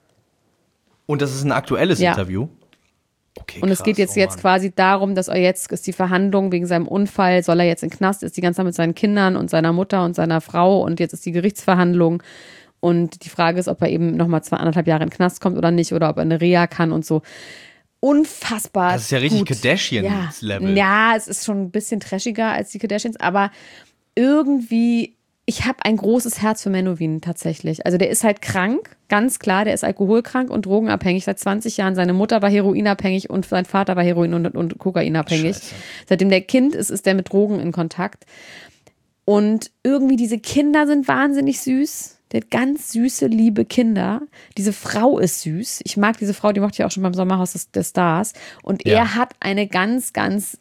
Und das ist ein aktuelles ja. Interview? Okay, und krass, es geht jetzt, oh jetzt quasi darum, dass er jetzt ist die Verhandlung wegen seinem Unfall, soll er jetzt in den Knast, ist die ganze Zeit mit seinen Kindern und seiner Mutter und seiner Frau und jetzt ist die Gerichtsverhandlung und die Frage ist, ob er eben nochmal zwei, anderthalb Jahre in den Knast kommt oder nicht oder ob er eine Reha kann und so. Unfassbar. Das ist ja richtig gut. Kardashians-Level. Ja. ja, es ist schon ein bisschen trashiger als die Kardashians, aber irgendwie, ich habe ein großes Herz für Menowin tatsächlich. Also der ist halt krank, ganz klar, der ist alkoholkrank und drogenabhängig seit zwanzig Jahren. Seine Mutter war heroinabhängig und sein Vater war Heroin- und, und Kokainabhängig. Scheiße. Seitdem der Kind ist, ist der mit Drogen in Kontakt. Und irgendwie diese Kinder sind wahnsinnig süß. Der hat ganz süße, liebe Kinder. Diese Frau ist süß. Ich mag diese Frau, die mochte ich auch schon beim Sommerhaus des, des Stars. Und ja. er hat eine ganz, ganz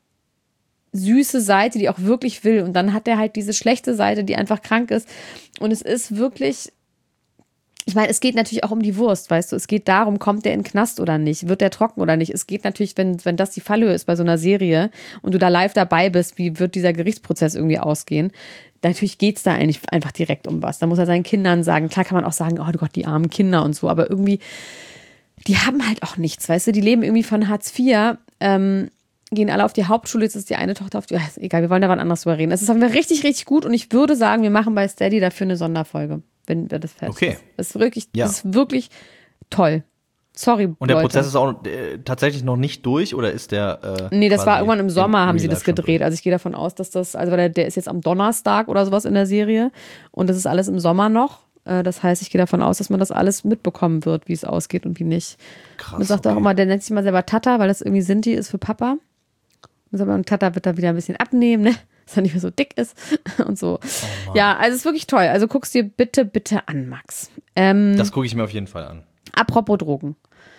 süße Seite, die auch wirklich will. Und dann hat er halt diese schlechte Seite, die einfach krank ist. Und es ist wirklich, ich meine, es geht natürlich auch um die Wurst, weißt du. Es geht darum, kommt der in den Knast oder nicht? Wird der trocken oder nicht? Es geht natürlich, wenn, wenn das die Fallhöhe ist bei so einer Serie und du da live dabei bist, wie wird dieser Gerichtsprozess irgendwie ausgehen? Natürlich geht es da eigentlich einfach direkt um was. Da muss er seinen Kindern sagen, klar kann man auch sagen, oh Gott, die armen Kinder und so, aber irgendwie, die haben halt auch nichts, weißt du, die leben irgendwie von Hartz vier, ähm, gehen alle auf die Hauptschule, jetzt ist die eine Tochter auf die, ist egal, wir wollen da wann anders drüber reden. Es ist auf jeden Fall richtig, richtig gut und ich würde sagen, wir machen bei Steady dafür eine Sonderfolge, wenn wir das fest okay. ist. Das ist wirklich, ja. das ist wirklich toll. Sorry, und der Leute. Prozess ist auch äh, tatsächlich noch nicht durch oder ist der äh, Nee, das war irgendwann im Sommer, haben sie das gedreht. Also ich gehe davon aus, dass das, also der, der ist jetzt am Donnerstag oder sowas in der Serie und das ist alles im Sommer noch. Äh, das heißt, ich gehe davon aus, dass man das alles mitbekommen wird, wie es ausgeht und wie nicht. Krass. Man sagt okay. auch immer, der nennt sich mal selber Tata, weil das irgendwie Sinti ist für Papa. Und Tata wird da wieder ein bisschen abnehmen, ne? Dass er nicht mehr so dick ist und so. Oh ja, also es ist wirklich toll. Also guck's dir bitte, bitte an, Max. Ähm, das gucke ich mir auf jeden Fall an. Apropos Drogen.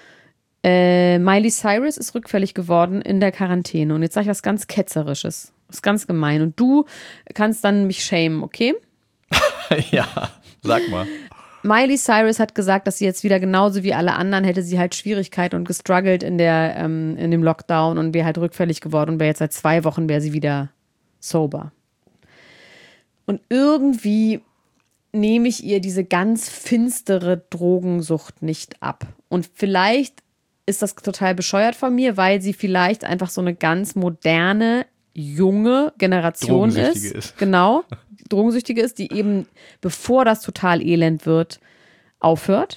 Äh, Miley Cyrus ist rückfällig geworden in der Quarantäne. Und jetzt sage ich was ganz Ketzerisches. Das ist ganz gemein. Und du kannst dann mich shamen, okay? Ja, sag mal. Miley Cyrus hat gesagt, dass sie jetzt wieder genauso wie alle anderen hätte sie halt Schwierigkeiten und gestruggelt in, der, ähm, in dem Lockdown und wäre halt rückfällig geworden und wäre jetzt seit zwei Wochen wäre sie wieder sober. Und irgendwie nehme ich ihr diese ganz finstere Drogensucht nicht ab. Und vielleicht ist das total bescheuert von mir, weil sie vielleicht einfach so eine ganz moderne, junge Generation ist. ist. Genau, Drogensüchtige ist, die eben, bevor das total elend wird, aufhört.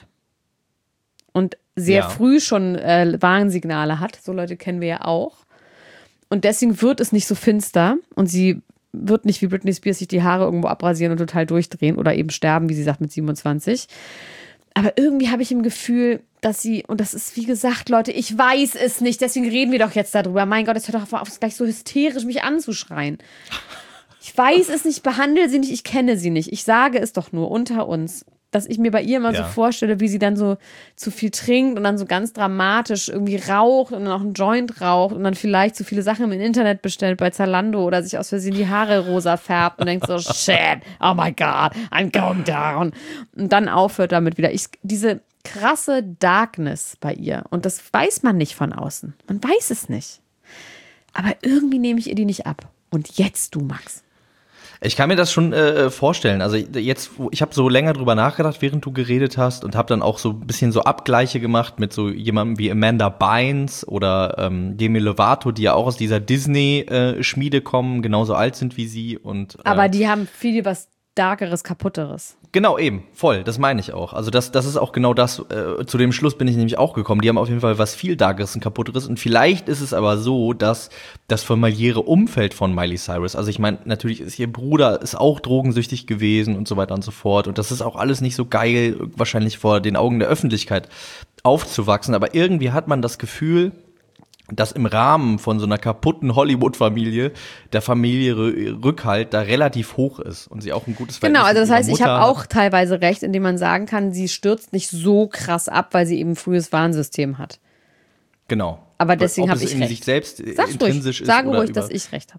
Und sehr ja. früh schon äh, Warnsignale hat. So Leute kennen wir ja auch. Und deswegen wird es nicht so finster. Und sie wird nicht wie Britney Spears sich die Haare irgendwo abrasieren und total durchdrehen oder eben sterben, wie sie sagt, mit siebenundzwanzig. Aber irgendwie habe ich im Gefühl, dass sie, und das ist wie gesagt, Leute, ich weiß es nicht, deswegen reden wir doch jetzt darüber. Mein Gott, es hört doch auf, gleich so hysterisch mich anzuschreien. Ich weiß es nicht, behandle sie nicht, ich kenne sie nicht. Ich sage es doch nur unter uns, dass ich mir bei ihr immer ja. so vorstelle, wie sie dann so zu viel trinkt und dann so ganz dramatisch irgendwie raucht und dann auch einen Joint raucht und dann vielleicht so viele Sachen im Internet bestellt bei Zalando oder sich aus Versehen die Haare rosa färbt und denkt so, shit, oh my God, I'm going down. Und dann aufhört damit wieder. Ich, diese krasse Darkness bei ihr, und das weiß man nicht von außen. Man weiß es nicht. Aber irgendwie nehme ich ihr die nicht ab. Und jetzt du, Max. Ich kann mir das schon äh, vorstellen. Also jetzt, ich habe so länger drüber nachgedacht, während du geredet hast und habe dann auch so ein bisschen so Abgleiche gemacht mit so jemandem wie Amanda Bynes oder ähm, Demi Lovato, die ja auch aus dieser Disney-Schmiede äh, kommen, genauso alt sind wie sie. Und äh, aber die haben viel was Darkeres, Kaputteres. Genau, eben, voll, das meine ich auch. Also das, das ist auch genau das, äh, zu dem Schluss bin ich nämlich auch gekommen. Die haben auf jeden Fall was viel Darkeres und Kaputteres und vielleicht ist es aber so, dass das familiäre Umfeld von Miley Cyrus, also ich meine, natürlich ist ihr Bruder ist auch drogensüchtig gewesen und so weiter und so fort und das ist auch alles nicht so geil, wahrscheinlich vor den Augen der Öffentlichkeit aufzuwachsen, aber irgendwie hat man das Gefühl, dass im Rahmen von so einer kaputten Hollywood-Familie der familiäre Rückhalt da relativ hoch ist und sie auch ein gutes Verhältnis Genau, also das mit ihrer heißt, ich Mutter habe auch teilweise recht, indem man sagen kann, sie stürzt nicht so krass ab, weil sie eben ein frühes Warnsystem hat. Genau. Aber deswegen habe ich in recht. sich selbst Sag's intrinsisch ruhig. ist. Sage oder ruhig, über dass ich recht habe.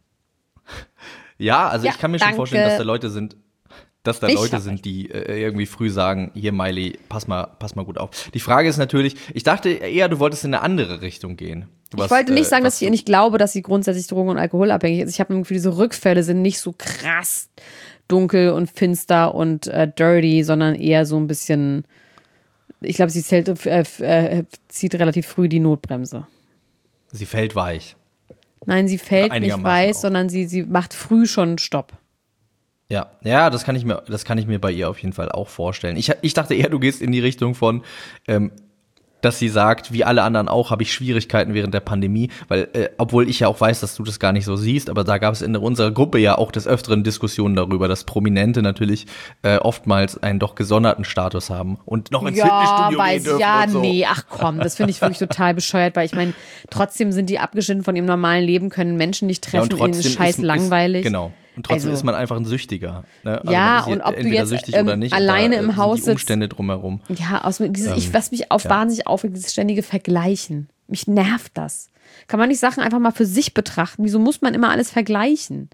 Ja, also Ja, ich kann mir danke. schon vorstellen, dass da Leute sind, dass da Ich Leute hab sind, die äh, irgendwie früh sagen, hier Miley, pass mal, pass mal gut auf. Die Frage ist natürlich, ich dachte eher, du wolltest in eine andere Richtung gehen. Du Ich hast, wollte nicht äh, sagen, was dass ich ihr nicht glaube, dass sie grundsätzlich drogen- und alkoholabhängig ist. Ich habe irgendwie diese Rückfälle sind nicht so krass dunkel und finster und äh, dirty, sondern eher so ein bisschen, ich glaube, sie zählt, äh, äh, zieht relativ früh die Notbremse. Sie fällt weich. Nein, sie fällt nicht Einigermaßen weiß, auch. sondern sie, sie macht früh schon Stopp. Ja, ja, das kann ich mir, das kann ich mir bei ihr auf jeden Fall auch vorstellen. Ich, ich dachte eher, du gehst in die Richtung von, ähm, dass sie sagt, wie alle anderen auch, habe ich Schwierigkeiten während der Pandemie, weil, äh, obwohl ich ja auch weiß, dass du das gar nicht so siehst, aber da gab es in unserer Gruppe ja auch des Öfteren Diskussionen darüber, dass Prominente natürlich äh, oftmals einen doch gesonderten Status haben und noch ins Ja, Fitnessstudio weiß gehen dürfen ja, und so. nee, ach komm, das finde ich wirklich total bescheuert, weil ich meine, trotzdem sind die abgeschnitten von ihrem normalen Leben, können Menschen nicht Ja, treffen, und ihnen trotzdem ist scheiß ist, langweilig. Ist, genau. Und trotzdem Also- ist man einfach ein Süchtiger. Ne? Also Ja, man ist und ob du entweder jetzt, süchtig ähm, oder nicht, alleine und da, im äh, Haus sind die sitzt- Umstände drumherum. Ja, aus, dieses, ich, Ähm, was mich auf ja. wahnsinnig aufregt, dieses ständige Vergleichen. Mich nervt das. Kann man nicht Sachen einfach mal für sich betrachten? Wieso muss man immer alles vergleichen?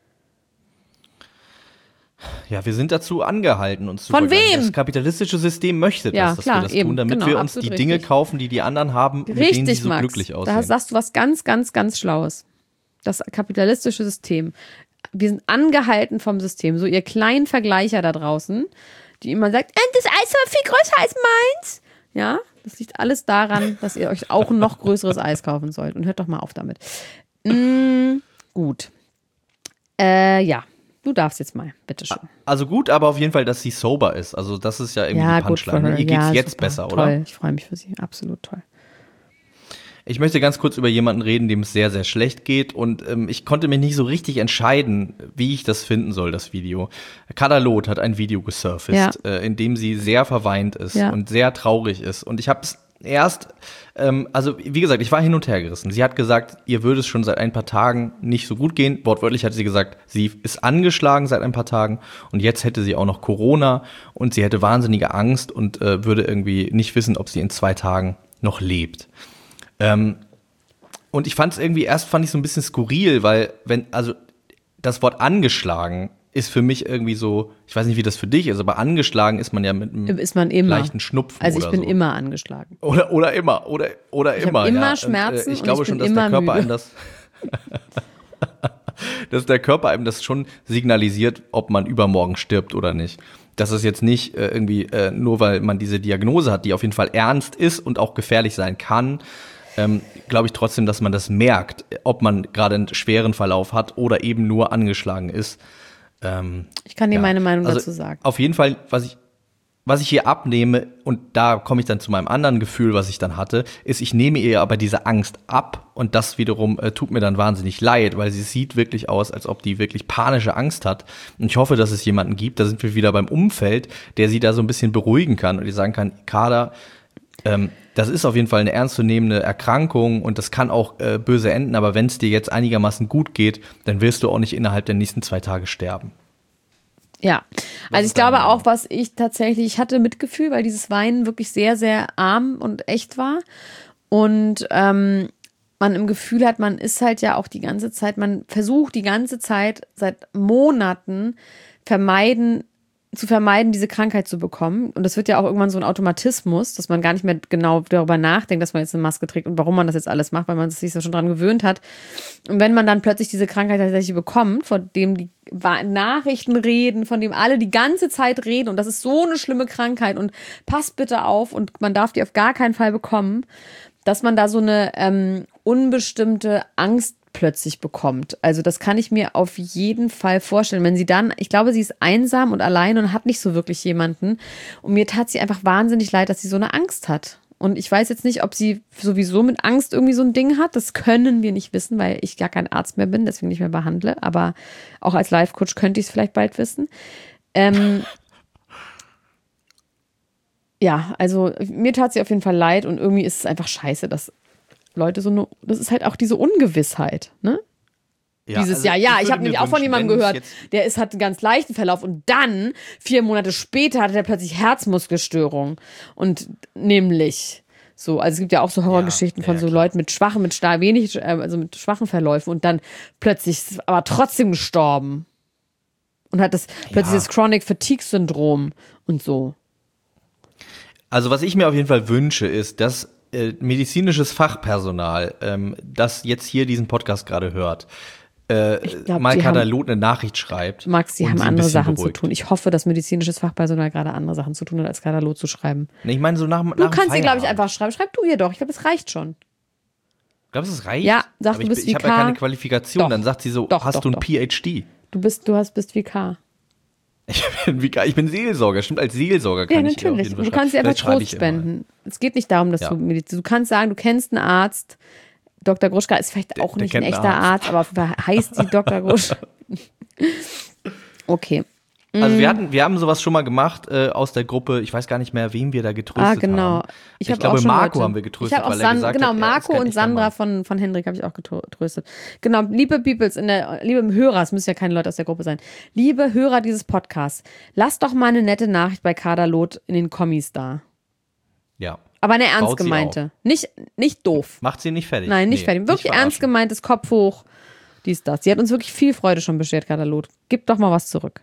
Ja, wir sind dazu angehalten, uns zu Von vergleichen. wem? Das kapitalistische System möchte das, Ja, dass klar, wir das eben, tun, damit genau, wir uns die absolut Dinge richtig. kaufen, die die anderen haben, mit denen sie Richtig, so Max. glücklich Da aussehen. sagst du was ganz, ganz, ganz Schlaues. Das kapitalistische System. Wir sind angehalten vom System. So ihr kleinen Vergleicher da draußen, die immer sagt, äh, das Eis war viel größer als meins. Ja, das liegt alles daran, dass ihr euch auch ein noch größeres Eis kaufen sollt. Und hört doch mal auf damit. Mm, gut. Äh, ja, du darfst jetzt mal, bitteschön. Also gut, aber auf jeden Fall, dass sie sober ist. Also das ist ja irgendwie Ja, die gut für Punchline. her. Ihr geht's Ja, jetzt super. besser, Toll. oder? Ich freue mich für sie. Absolut toll. Ich möchte ganz kurz über jemanden reden, dem es sehr, sehr schlecht geht. Und ähm, ich konnte mich nicht so richtig entscheiden, wie ich das finden soll, das Video. Kader Loth hat ein Video gesurfaced, Ja. äh, in dem sie sehr verweint ist Ja. und sehr traurig ist. Und ich habe es erst, ähm, also wie gesagt, ich war hin und her gerissen. Sie hat gesagt, ihr würde es schon seit ein paar Tagen nicht so gut gehen. Wortwörtlich hat sie gesagt, sie ist angeschlagen seit ein paar Tagen und jetzt hätte sie auch noch Corona und sie hätte wahnsinnige Angst und äh, würde irgendwie nicht wissen, ob sie in zwei Tagen noch lebt. Ähm, und ich fand es irgendwie, erst fand ich so ein bisschen skurril, weil, wenn, also das Wort angeschlagen ist für mich irgendwie so, ich weiß nicht, wie das für dich ist, aber angeschlagen ist man ja mit einem Ist man immer. leichten Schnupfen Also ich oder bin so. immer angeschlagen. Oder, oder immer, oder, oder Ich hab immer. immer ja. Schmerzen und, äh, ich und glaube ich schon, bin dass der immer Körper müde. einem das, dass der Körper einem das schon signalisiert, ob man übermorgen stirbt oder nicht. Das ist jetzt nicht äh, irgendwie äh, nur, weil man diese Diagnose hat, die auf jeden Fall ernst ist und auch gefährlich sein kann, ähm, glaube ich trotzdem, dass man das merkt, ob man gerade einen schweren Verlauf hat oder eben nur angeschlagen ist. Ähm, Ich kann dir ja. meine Meinung Also dazu sagen. Auf jeden Fall, was ich was ich ihr abnehme, und da komme ich dann zu meinem anderen Gefühl, was ich dann hatte, ist, ich nehme ihr aber diese Angst ab und das wiederum äh, tut mir dann wahnsinnig leid, weil sie sieht wirklich aus, als ob die wirklich panische Angst hat. Und ich hoffe, dass es jemanden gibt, da sind wir wieder beim Umfeld, der sie da so ein bisschen beruhigen kann und die sagen kann, Kader, ähm, das ist auf jeden Fall eine ernstzunehmende Erkrankung und das kann auch äh, böse enden, aber wenn es dir jetzt einigermaßen gut geht, dann wirst du auch nicht innerhalb der nächsten zwei Tage sterben. Ja, also ich glaube auch, was ich tatsächlich, ich hatte Mitgefühl, weil dieses Weinen wirklich sehr, sehr arm und echt war und ähm, man im Gefühl hat, man ist halt ja auch die ganze Zeit, man versucht die ganze Zeit seit Monaten vermeiden, zu vermeiden, diese Krankheit zu bekommen. Und das wird ja auch irgendwann so ein Automatismus, dass man gar nicht mehr genau darüber nachdenkt, dass man jetzt eine Maske trägt und warum man das jetzt alles macht, weil man sich so schon dran gewöhnt hat. Und wenn man dann plötzlich diese Krankheit tatsächlich bekommt, von dem die Nachrichten reden, von dem alle die ganze Zeit reden und das ist so eine schlimme Krankheit und passt bitte auf und man darf die auf gar keinen Fall bekommen, dass man da so eine ähm, unbestimmte Angst plötzlich bekommt. Also das kann ich mir auf jeden Fall vorstellen. Wenn sie dann, ich glaube, sie ist einsam und allein und hat nicht so wirklich jemanden. Und mir tat sie einfach wahnsinnig leid, dass sie so eine Angst hat. Und ich weiß jetzt nicht, ob sie sowieso mit Angst irgendwie so ein Ding hat. Das können wir nicht wissen, weil ich gar kein Arzt mehr bin, deswegen nicht mehr behandle. Aber auch als Life-Coach könnte ich es vielleicht bald wissen. Ähm ja, also mir tat sie auf jeden Fall leid und irgendwie ist es einfach scheiße, dass Leute so eine, das ist halt auch diese Ungewissheit, ne? Ja, Dieses also Jahr, ja, ich, ich habe nämlich auch von jemandem gehört, der ist, hat einen ganz leichten Verlauf und dann, vier Monate später, hatte er plötzlich Herzmuskelstörung. Und nämlich so, also es gibt ja auch so Horrorgeschichten ja, von ja, so klar. Leuten mit schwachen, mit stark wenig, also mit schwachen Verläufen und dann plötzlich, aber trotzdem gestorben. Und hat das ja. plötzlich das Chronic Fatigue Syndrom und so. Also was ich mir auf jeden Fall wünsche, ist, dass medizinisches Fachpersonal, ähm, das jetzt hier diesen Podcast gerade hört, äh, glaub, mal Kader Loth eine Nachricht schreibt. Max, die haben andere Sachen beruhigt. zu tun. Ich hoffe, dass medizinisches Fachpersonal gerade andere Sachen zu tun hat, als Kader Loth zu schreiben. Nee, ich meine so nach, nach Du kannst sie, glaube ich, einfach schreiben. Schreib du ihr doch. Ich glaube, es reicht schon. Glaubst du, es reicht? Ja, sag, Aber du bist ich, wie Ich habe ja keine Qualifikation. Doch. Dann sagt sie so, doch, hast doch, du ein doch. P H D? Du bist, du hast, bist wie K. Ich bin, wie, ich bin Seelsorger, stimmt, als Seelsorger kann ja, ich natürlich. auf jeden Fall du kannst dir einfach Trost spenden. Immer. Es geht nicht darum, dass ja. du Medizin, du kannst sagen, du kennst einen Arzt. Doktor Gruschka ist vielleicht auch der, nicht der ein echter Arzt. Arzt, aber heißt die Doktor Gruschka. Okay. Also wir hatten, wir haben sowas schon mal gemacht äh, aus der Gruppe. Ich weiß gar nicht mehr, wem wir da getröstet haben. Ah, genau. haben. Ich, ich glaube, Marco haben wir getröstet, ich hab auch weil San- er gesagt genau, hat, Marco und Sandra von, von Hendrik habe ich auch getröstet. Genau, liebe Peoples, in der, liebe Hörer, es müssen ja keine Leute aus der Gruppe sein, liebe Hörer dieses Podcasts, lasst doch mal eine nette Nachricht bei Kader Loth in den Kommis da. Ja. Aber eine ernst gemeinte. Nicht, nicht doof. Macht sie nicht fertig. Nein, nicht nee, fertig. Wirklich nicht ernst gemeintes, Kopf hoch, dies, das. Sie hat uns wirklich viel Freude schon beschert, Kader Loth. Gib doch mal was zurück.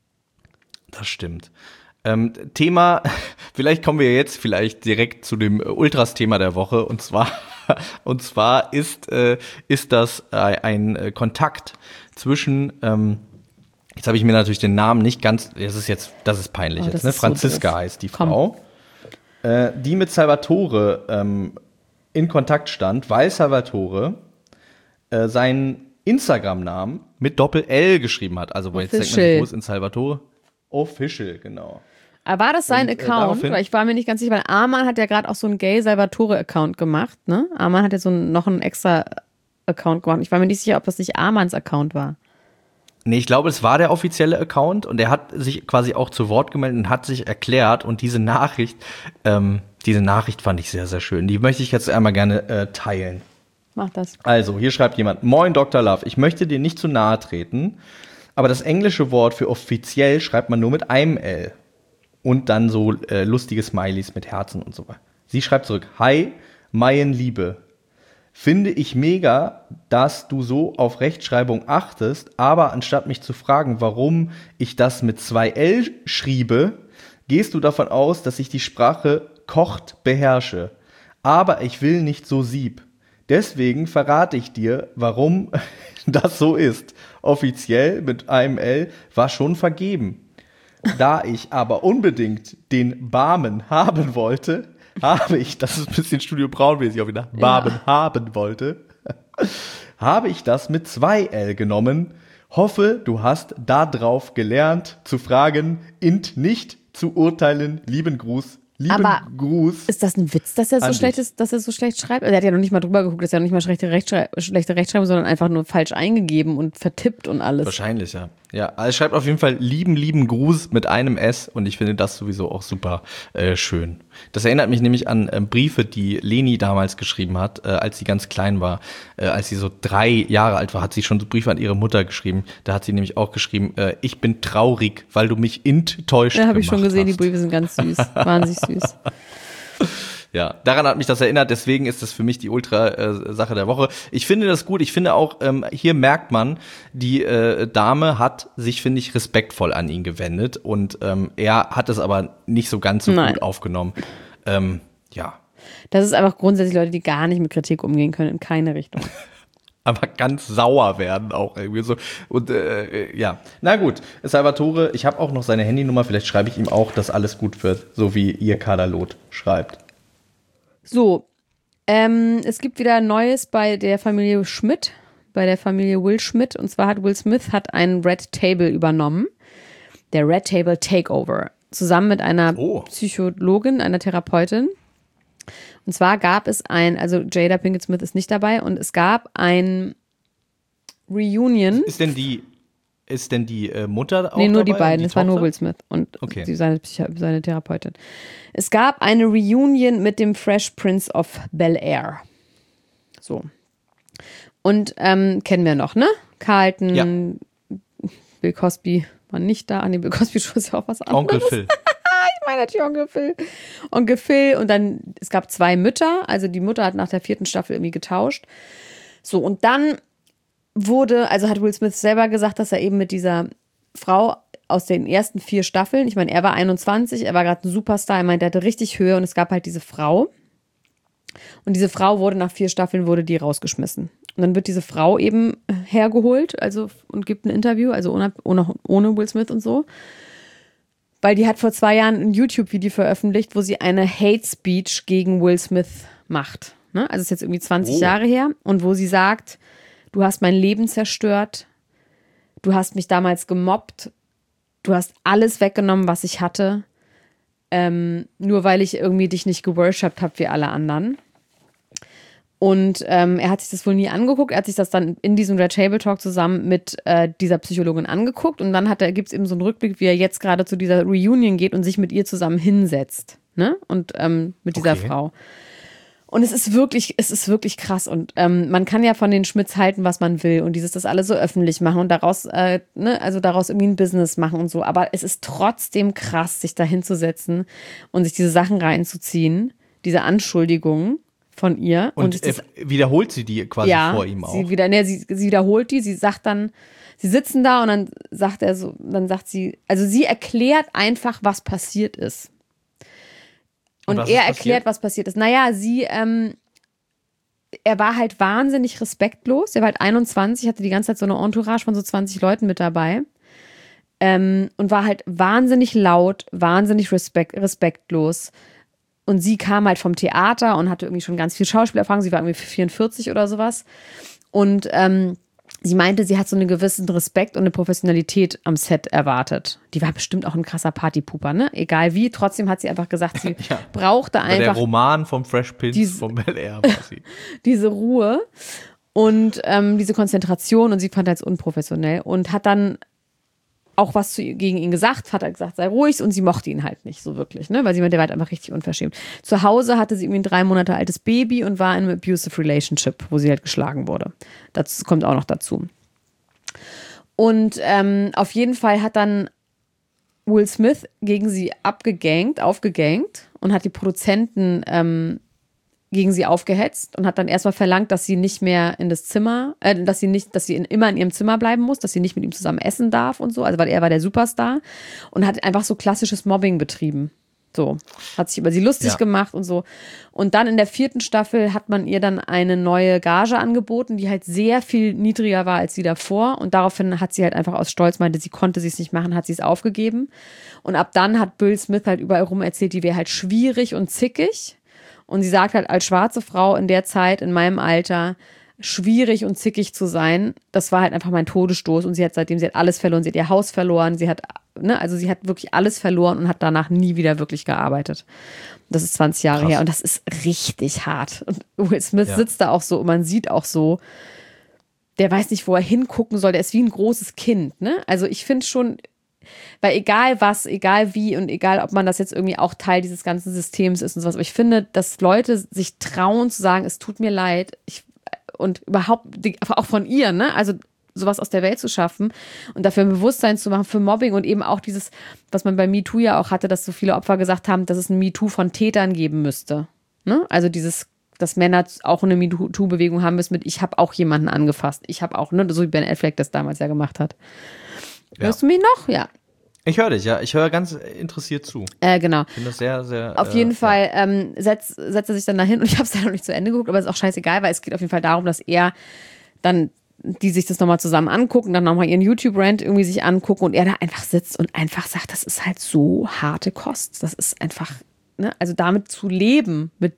Das stimmt. Ähm, Thema, vielleicht kommen wir jetzt vielleicht direkt zu dem Ultras-Thema der Woche und zwar, und zwar ist, äh, ist das äh, ein äh, Kontakt zwischen, ähm, jetzt habe ich mir natürlich den Namen nicht ganz, das ist jetzt, das ist peinlich oh, das jetzt, ne? Ist Franziska so heißt die Komm. Frau, äh, die mit Salvatore ähm, in Kontakt stand, weil Salvatore äh, seinen Instagram-Namen mit Doppel-L geschrieben hat. Also, wo jetzt denkt man sich, wo ist in Salvatore? Official, genau. Aber war das sein und, Account? Äh, ich war mir nicht ganz sicher, weil Arman hat ja gerade auch so einen Gay-Salvatore-Account gemacht, ne? Arman hat ja so einen, noch einen extra Account gemacht. Ich war mir nicht sicher, ob das nicht Armans Account war. Nee, ich glaube, es war der offizielle Account und er hat sich quasi auch zu Wort gemeldet und hat sich erklärt und diese Nachricht, ähm, diese Nachricht fand ich sehr, sehr schön. Die möchte ich jetzt einmal gerne äh, teilen. Mach das. Also, hier schreibt jemand, Moin Doktor Love, ich möchte dir nicht zu nahe treten, aber das englische Wort für offiziell schreibt man nur mit einem L. Und dann so äh, lustige Smileys mit Herzen und so weiter. Sie schreibt zurück, Hi, mein Liebe. Finde ich mega, dass du so auf Rechtschreibung achtest, aber anstatt mich zu fragen, warum ich das mit zwei L schriebe, gehst du davon aus, dass ich die Sprache kocht beherrsche. Aber ich will nicht so sieb. Deswegen verrate ich dir, warum das so ist. Offiziell mit einem L war schon vergeben. Da ich aber unbedingt den Barmen haben wollte, habe ich, das ist ein bisschen Studio Braun-mäßig auch wieder, Barmen ja. haben wollte, habe ich das mit zwei L genommen. Hoffe, du hast da drauf gelernt zu fragen, int nicht zu urteilen. Lieben Gruß. Lieben Aber Gruß. Ist das ein Witz, dass er so schlecht ist, dass er so schlecht schreibt? Also er hat ja noch nicht mal drüber geguckt, das ist ja noch nicht mal schlechte, Rechtschrei- schlechte Rechtschreibung, sondern einfach nur falsch eingegeben und vertippt und alles. Wahrscheinlich, ja. Ja, also er schreibt auf jeden Fall lieben, lieben Gruß mit einem S und ich finde das sowieso auch super äh, schön. Das erinnert mich nämlich an äh, Briefe, die Leni damals geschrieben hat, äh, als sie ganz klein war. Äh, als sie so drei Jahre alt war, hat sie schon so Briefe an ihre Mutter geschrieben. Da hat sie nämlich auch geschrieben, äh, ich bin traurig, weil du mich enttäuscht hast. Ja, habe ich schon gesehen, hast. Die Briefe sind ganz süß, wahnsinnig süß. Ja, daran hat mich das erinnert, deswegen ist das für mich die Ultra-Sache der Woche. Ich finde das gut, ich finde auch, ähm, hier merkt man, die äh, Dame hat sich, finde ich, respektvoll an ihn gewendet und ähm, er hat es aber nicht so ganz so Nein. gut aufgenommen. Ähm, ja. Das ist einfach grundsätzlich Leute, die gar nicht mit Kritik umgehen können, in keine Richtung. Aber ganz sauer werden auch irgendwie so. Und äh, ja, na gut, Salvatore, ich habe auch noch seine Handynummer, vielleicht schreibe ich ihm auch, dass alles gut wird, so wie ihr Kadalot schreibt. So, ähm, es gibt wieder Neues bei der Familie Schmidt, bei der Familie Will Schmidt. Und zwar hat Will Smith hat einen Red Table übernommen, der Red Table Takeover, zusammen mit einer oh. Psychologin, einer Therapeutin. Und zwar gab es ein, also Jada Pinkett Smith ist nicht dabei, und es gab ein Reunion. Ist denn die, ist denn die äh, Mutter auch Nee, nur dabei die beiden, die es war nur Will Smith und okay. die, seine, seine Therapeutin. Es gab eine Reunion mit dem Fresh Prince of Bel-Air. So. Und ähm, kennen wir noch, ne? Carlton, ja. Bill Cosby war nicht da. Ah, nee, Bill Cosby ist ja auch was anderes. Onkel Phil. Ich meine natürlich Onkel Phil. Onkel Phil und dann, es gab zwei Mütter. Also die Mutter hat nach der vierten Staffel irgendwie getauscht. So, und dann wurde, also hat Will Smith selber gesagt, dass er eben mit dieser Frau aus den ersten vier Staffeln, ich meine, er war einundzwanzig, er war gerade ein Superstar, er meinte, er hatte richtig Höhe und es gab halt diese Frau. Und diese Frau wurde nach vier Staffeln, wurde die rausgeschmissen. Und dann wird diese Frau eben hergeholt, also und gibt ein Interview, also ohne, ohne, ohne Will Smith und so. Weil die hat vor zwei Jahren ein YouTube-Video veröffentlicht, wo sie eine Hate Speech gegen Will Smith macht. Ne? Also ist jetzt irgendwie zwanzig oh. Jahre her. Und wo sie sagt, du hast mein Leben zerstört, du hast mich damals gemobbt, du hast alles weggenommen, was ich hatte, ähm, nur weil ich irgendwie dich nicht geworshipped habe wie alle anderen. Und ähm, er hat sich das wohl nie angeguckt. Er hat sich das dann in diesem Red Table Talk zusammen mit äh, dieser Psychologin angeguckt. Und dann gibt es eben so einen Rückblick, wie er jetzt gerade zu dieser Reunion geht und sich mit ihr zusammen hinsetzt. Ne? Und ähm, mit dieser okay. Frau. Und es ist wirklich, es ist wirklich krass. Und ähm, man kann ja von den Schmidts halten, was man will. Und dieses, das alles so öffentlich machen und daraus, äh, ne, also daraus irgendwie ein Business machen und so. Aber es ist trotzdem krass, sich da hinzusetzen und sich diese Sachen reinzuziehen, diese Anschuldigungen von ihr. Und, und ist, wiederholt sie die quasi ja, vor ihm auch? Sie, wieder, ne, sie, sie wiederholt die, sie sagt dann, sie sitzen da und dann sagt er so, dann sagt sie, also sie erklärt einfach, was passiert ist. Und, und er erklärt, was passiert ist. Naja, sie, ähm, er war halt wahnsinnig respektlos. Er war halt einundzwanzig, hatte die ganze Zeit so eine Entourage von so zwanzig Leuten mit dabei. Ähm, und war halt wahnsinnig laut, wahnsinnig respekt, respektlos. Und sie kam halt vom Theater und hatte irgendwie schon ganz viel Schauspielerfahrung. Sie war irgendwie vierundvierzig oder sowas. Und ähm, sie meinte, sie hat so einen gewissen Respekt und eine Professionalität am Set erwartet. Die war bestimmt auch ein krasser Partypuper, ne? Egal wie. Trotzdem hat sie einfach gesagt, sie ja. brauchte einfach der Roman vom Fresh Prince diese, vom Bel-Air war sie. Diese Ruhe und ähm, diese Konzentration. Und sie fand das unprofessionell und hat dann auch was zu, gegen ihn gesagt, hat er gesagt, sei ruhig, und sie mochte ihn halt nicht so wirklich, ne? Weil sie meinte, der war halt einfach richtig unverschämt. Zu Hause hatte sie irgendwie ein drei Monate altes Baby und war in einem abusive relationship, wo sie halt geschlagen wurde. Das kommt auch noch dazu. Und ähm, auf jeden Fall hat dann Will Smith gegen sie abgegangt, aufgegangt und hat die Produzenten ähm, gegen sie aufgehetzt und hat dann erstmal verlangt, dass sie nicht mehr in das Zimmer, äh, dass sie nicht, dass sie in, immer in ihrem Zimmer bleiben muss, dass sie nicht mit ihm zusammen essen darf und so, also weil er war der Superstar, und hat einfach so klassisches Mobbing betrieben. So, hat sich über sie lustig ja. gemacht und so. Und dann in der vierten Staffel hat man ihr dann eine neue Gage angeboten, die halt sehr viel niedriger war als die davor, und daraufhin hat sie halt einfach aus Stolz, meinte, sie konnte sie es nicht machen, hat sie es aufgegeben. Und ab dann hat Will Smith halt überall rum erzählt, die wäre halt schwierig und zickig. Und sie sagt halt, als schwarze Frau in der Zeit, in meinem Alter, schwierig und zickig zu sein, das war halt einfach mein Todesstoß. Und sie hat seitdem, sie hat alles verloren, sie hat ihr Haus verloren, sie hat, ne, also sie hat wirklich alles verloren und hat danach nie wieder wirklich gearbeitet. Das ist zwanzig Jahre Krass. her und das ist richtig hart. Und Will Smith ja. sitzt da auch so und man sieht auch so, der weiß nicht, wo er hingucken soll, der ist wie ein großes Kind, ne? Also ich finde schon, weil egal was, egal wie und egal, ob man das jetzt irgendwie auch Teil dieses ganzen Systems ist und sowas, aber ich finde, dass Leute sich trauen zu sagen, es tut mir leid, ich, und überhaupt, auch von ihr, ne, also sowas aus der Welt zu schaffen und dafür ein Bewusstsein zu machen für Mobbing und eben auch dieses, was man bei MeToo ja auch hatte, dass so viele Opfer gesagt haben, dass es ein MeToo von Tätern geben müsste, ne, also dieses, dass Männer auch eine MeToo-Bewegung haben müssen mit, ich habe auch jemanden angefasst, ich habe auch, ne, so wie Ben Affleck das damals ja gemacht hat. Ja. Hörst du mich noch? Ja. Ich höre dich, ja. Ich höre ganz interessiert zu. Äh, genau. Ich finde das sehr, sehr... Auf äh, jeden ja. Fall ähm, setzt, setzt er sich dann dahin und ich habe es ja noch nicht zu Ende geguckt, aber es ist auch scheißegal, weil es geht auf jeden Fall darum, dass er dann, die sich das nochmal zusammen angucken, dann nochmal ihren YouTube-Rant irgendwie sich angucken und er da einfach sitzt und einfach sagt, das ist halt so harte Kost. Das ist einfach, ne, also damit zu leben, mit,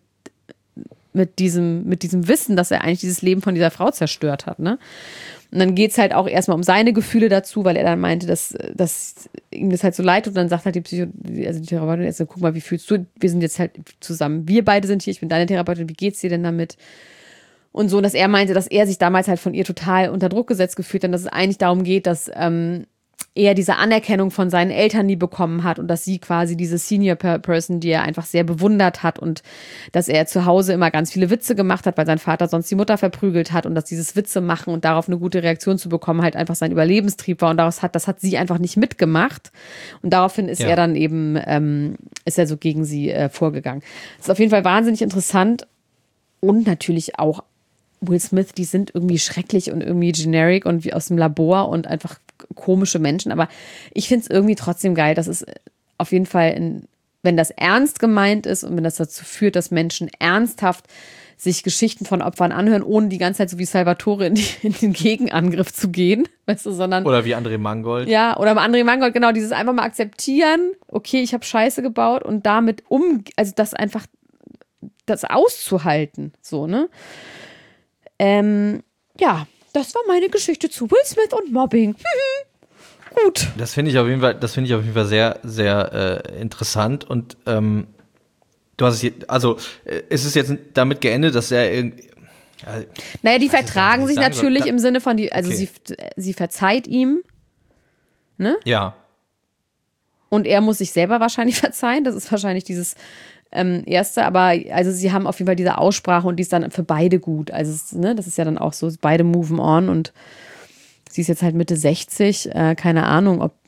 mit, diesem, mit diesem Wissen, dass er eigentlich dieses Leben von dieser Frau zerstört hat, ne? Und dann geht es halt auch erstmal um seine Gefühle dazu, weil er dann meinte, dass, dass ihm das halt so leid tut. Und dann sagt halt die Psycho, also die Therapeutin, jetzt, guck mal, wie fühlst du? Wir sind jetzt halt zusammen. Wir beide sind hier, ich bin deine Therapeutin, wie geht's dir denn damit? Und so, und dass er meinte, dass er sich damals halt von ihr total unter Druck gesetzt gefühlt hat, dass es eigentlich darum geht, dass ähm, er diese Anerkennung von seinen Eltern nie bekommen hat und dass sie quasi diese Senior Person, die er einfach sehr bewundert hat und dass er zu Hause immer ganz viele Witze gemacht hat, weil sein Vater sonst die Mutter verprügelt hat und dass dieses Witze machen und darauf eine gute Reaktion zu bekommen halt einfach sein Überlebenstrieb war und daraus hat, das hat sie einfach nicht mitgemacht und daraufhin ist ja. er dann eben, ähm, ist er so gegen sie äh, vorgegangen. Das ist auf jeden Fall wahnsinnig interessant und natürlich auch Will Smith, die sind irgendwie schrecklich und irgendwie generic und wie aus dem Labor und einfach komische Menschen, aber ich finde es irgendwie trotzdem geil, dass es auf jeden Fall, in, wenn das ernst gemeint ist und wenn das dazu führt, dass Menschen ernsthaft sich Geschichten von Opfern anhören, ohne die ganze Zeit so wie Salvatore in, die, in den Gegenangriff zu gehen, weißt du, sondern... Oder wie André Mangold. Ja, oder André Mangold, genau, dieses einfach mal akzeptieren, okay, ich habe Scheiße gebaut und damit um, also das einfach, das auszuhalten, so, ne? Ähm, ja, das war meine Geschichte zu Will Smith und Mobbing. Gut. Das finde ich auf jeden Fall, das finde ich auf jeden Fall sehr, sehr äh, interessant und ähm, du hast es, also äh, ist es jetzt damit geendet, dass er irgendwie. Äh, naja, die vertragen sich natürlich soll. im Sinne von, die, also okay. sie, sie verzeiht ihm, ne? Ja. Und er muss sich selber wahrscheinlich verzeihen. Das ist wahrscheinlich dieses ähm, Erste. Aber also sie haben auf jeden Fall diese Aussprache und die ist dann für beide gut. Also es, ne, das ist ja dann auch so, beide moven on und sie ist jetzt halt Mitte sechzig. Äh, keine Ahnung, ob,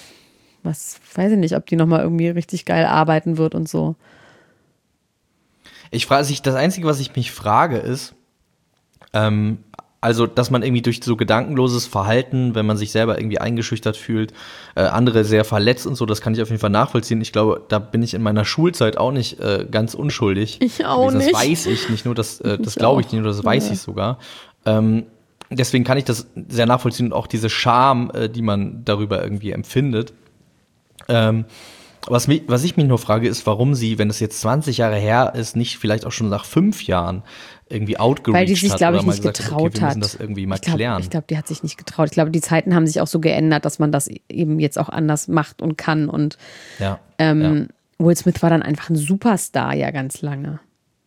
was, weiß ich nicht, ob die nochmal irgendwie richtig geil arbeiten wird und so. Ich frage sich, das Einzige, was ich mich frage, ist, ähm, also, dass man irgendwie durch so gedankenloses Verhalten, wenn man sich selber irgendwie eingeschüchtert fühlt, äh, andere sehr verletzt und so, das kann ich auf jeden Fall nachvollziehen. Ich glaube, da bin ich in meiner Schulzeit auch nicht äh, ganz unschuldig. Ich auch das nicht. Das weiß ich, nicht nur das, äh, das glaube ich nicht, nur das weiß ja. ich sogar. Ähm, deswegen kann ich das sehr nachvollziehen und auch diese Scham, äh, die man darüber irgendwie empfindet. Ähm, Was, mich, was ich mich nur frage, ist, warum sie, wenn es jetzt zwanzig Jahre her ist, nicht vielleicht auch schon nach fünf Jahren irgendwie outgereached hat. Weil die sich, glaube ich, nicht gesagt, getraut okay, wir müssen hat. das irgendwie mal ich glaub, klären. Ich glaube, die hat sich nicht getraut. Ich glaube, die Zeiten haben sich auch so geändert, dass man das eben jetzt auch anders macht und kann. Und ja, ähm, ja. Will Smith war dann einfach ein Superstar ja ganz lange.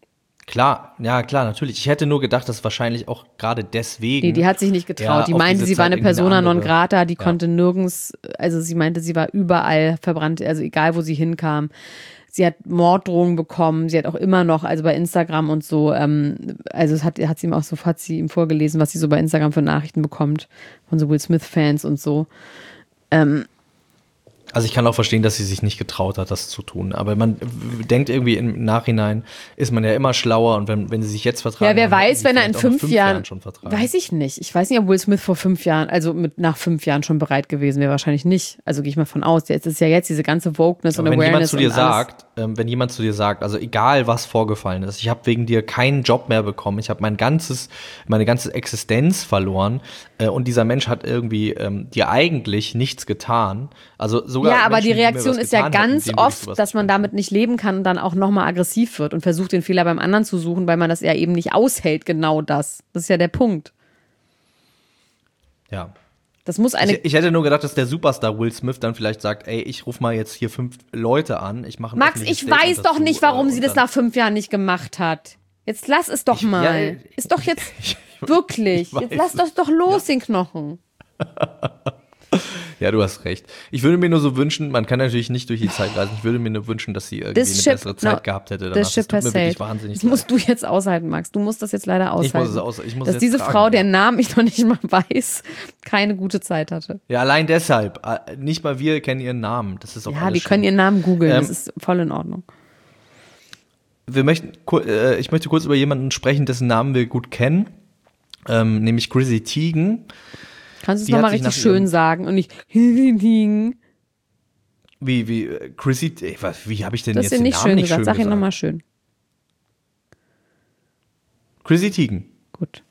Klar, ja klar, natürlich. Ich hätte nur gedacht, dass wahrscheinlich auch gerade deswegen. Nee, die hat sich nicht getraut. Ja, die meinte, sie war eine Persona non grata, die ja. konnte nirgends, also sie meinte, sie war überall verbrannt, also egal, wo sie hinkam. Sie hat Morddrohungen bekommen, sie hat auch immer noch, also bei Instagram und so, ähm, also es hat, hat sie ihm auch so, hat sie ihm vorgelesen, was sie so bei Instagram für Nachrichten bekommt, von so Will Smith-Fans und so. Ähm, Also ich kann auch verstehen, dass sie sich nicht getraut hat, das zu tun. Aber man denkt irgendwie im Nachhinein, ist man ja immer schlauer. Und wenn, wenn sie sich jetzt vertragen, ja, wer weiß, wenn er in fünf, fünf Jahren, Jahren schon vertragen. Weiß ich nicht. Ich weiß nicht, ob Will Smith vor fünf Jahren, also mit nach fünf Jahren schon bereit gewesen wäre. Wahrscheinlich nicht. Also gehe ich mal von aus. Jetzt ist ja jetzt diese ganze Wokeness aber und wenn Awareness. Wenn jemand zu dir sagt, ähm, wenn jemand zu dir sagt, also egal was vorgefallen ist, ich habe wegen dir keinen Job mehr bekommen, ich habe mein ganzes, meine ganze Existenz verloren äh, und dieser Mensch hat irgendwie ähm, dir eigentlich nichts getan. Also sogar ja, aber Menschen, die Reaktion ist ja ganz hätten, oft, dass man damit nicht leben kann und dann auch nochmal aggressiv wird und versucht, den Fehler beim anderen zu suchen, weil man das ja eben nicht aushält, genau das. Das ist ja der Punkt. Ja. Das muss eine ich, ich hätte nur gedacht, dass der Superstar Will Smith dann vielleicht sagt, ey, ich rufe mal jetzt hier fünf Leute an, ich mache ein Max, ich weiß doch dazu, nicht, warum äh, sie das nach fünf Jahren nicht gemacht hat. Jetzt lass es doch ich, mal. Ja, ist doch jetzt ich, wirklich. Jetzt lass das doch los, ja. Den Knochen. Ja, du hast recht. Ich würde mir nur so wünschen, man kann natürlich nicht durch die Zeit reisen, ich würde mir nur wünschen, dass sie irgendwie this eine ship, bessere Zeit no, gehabt hätte. Das tut mir wirklich wahnsinnig Das leid. Musst du jetzt aushalten, Max. Du musst das jetzt leider aushalten. Ich muss es aus, ich muss dass jetzt diese tragen, Frau, ja. deren Namen ich noch nicht mal weiß, keine gute Zeit hatte. Ja, allein deshalb. Nicht mal wir kennen ihren Namen. Das ist auch ja, alles die schlimm. können ihren Namen googeln. Ähm, das ist voll in Ordnung. Wir möchten, ich möchte kurz über jemanden sprechen, dessen Namen wir gut kennen, ähm, nämlich Chrissy Teigen. Kannst du es nochmal richtig schön sagen und nicht Teigen. Wie, wie, Chrissy, wie habe ich denn das jetzt den nicht Namen schön nicht gesagt. schön Sag gesagt? ihn nochmal schön. Chrissy Teigen. Gut.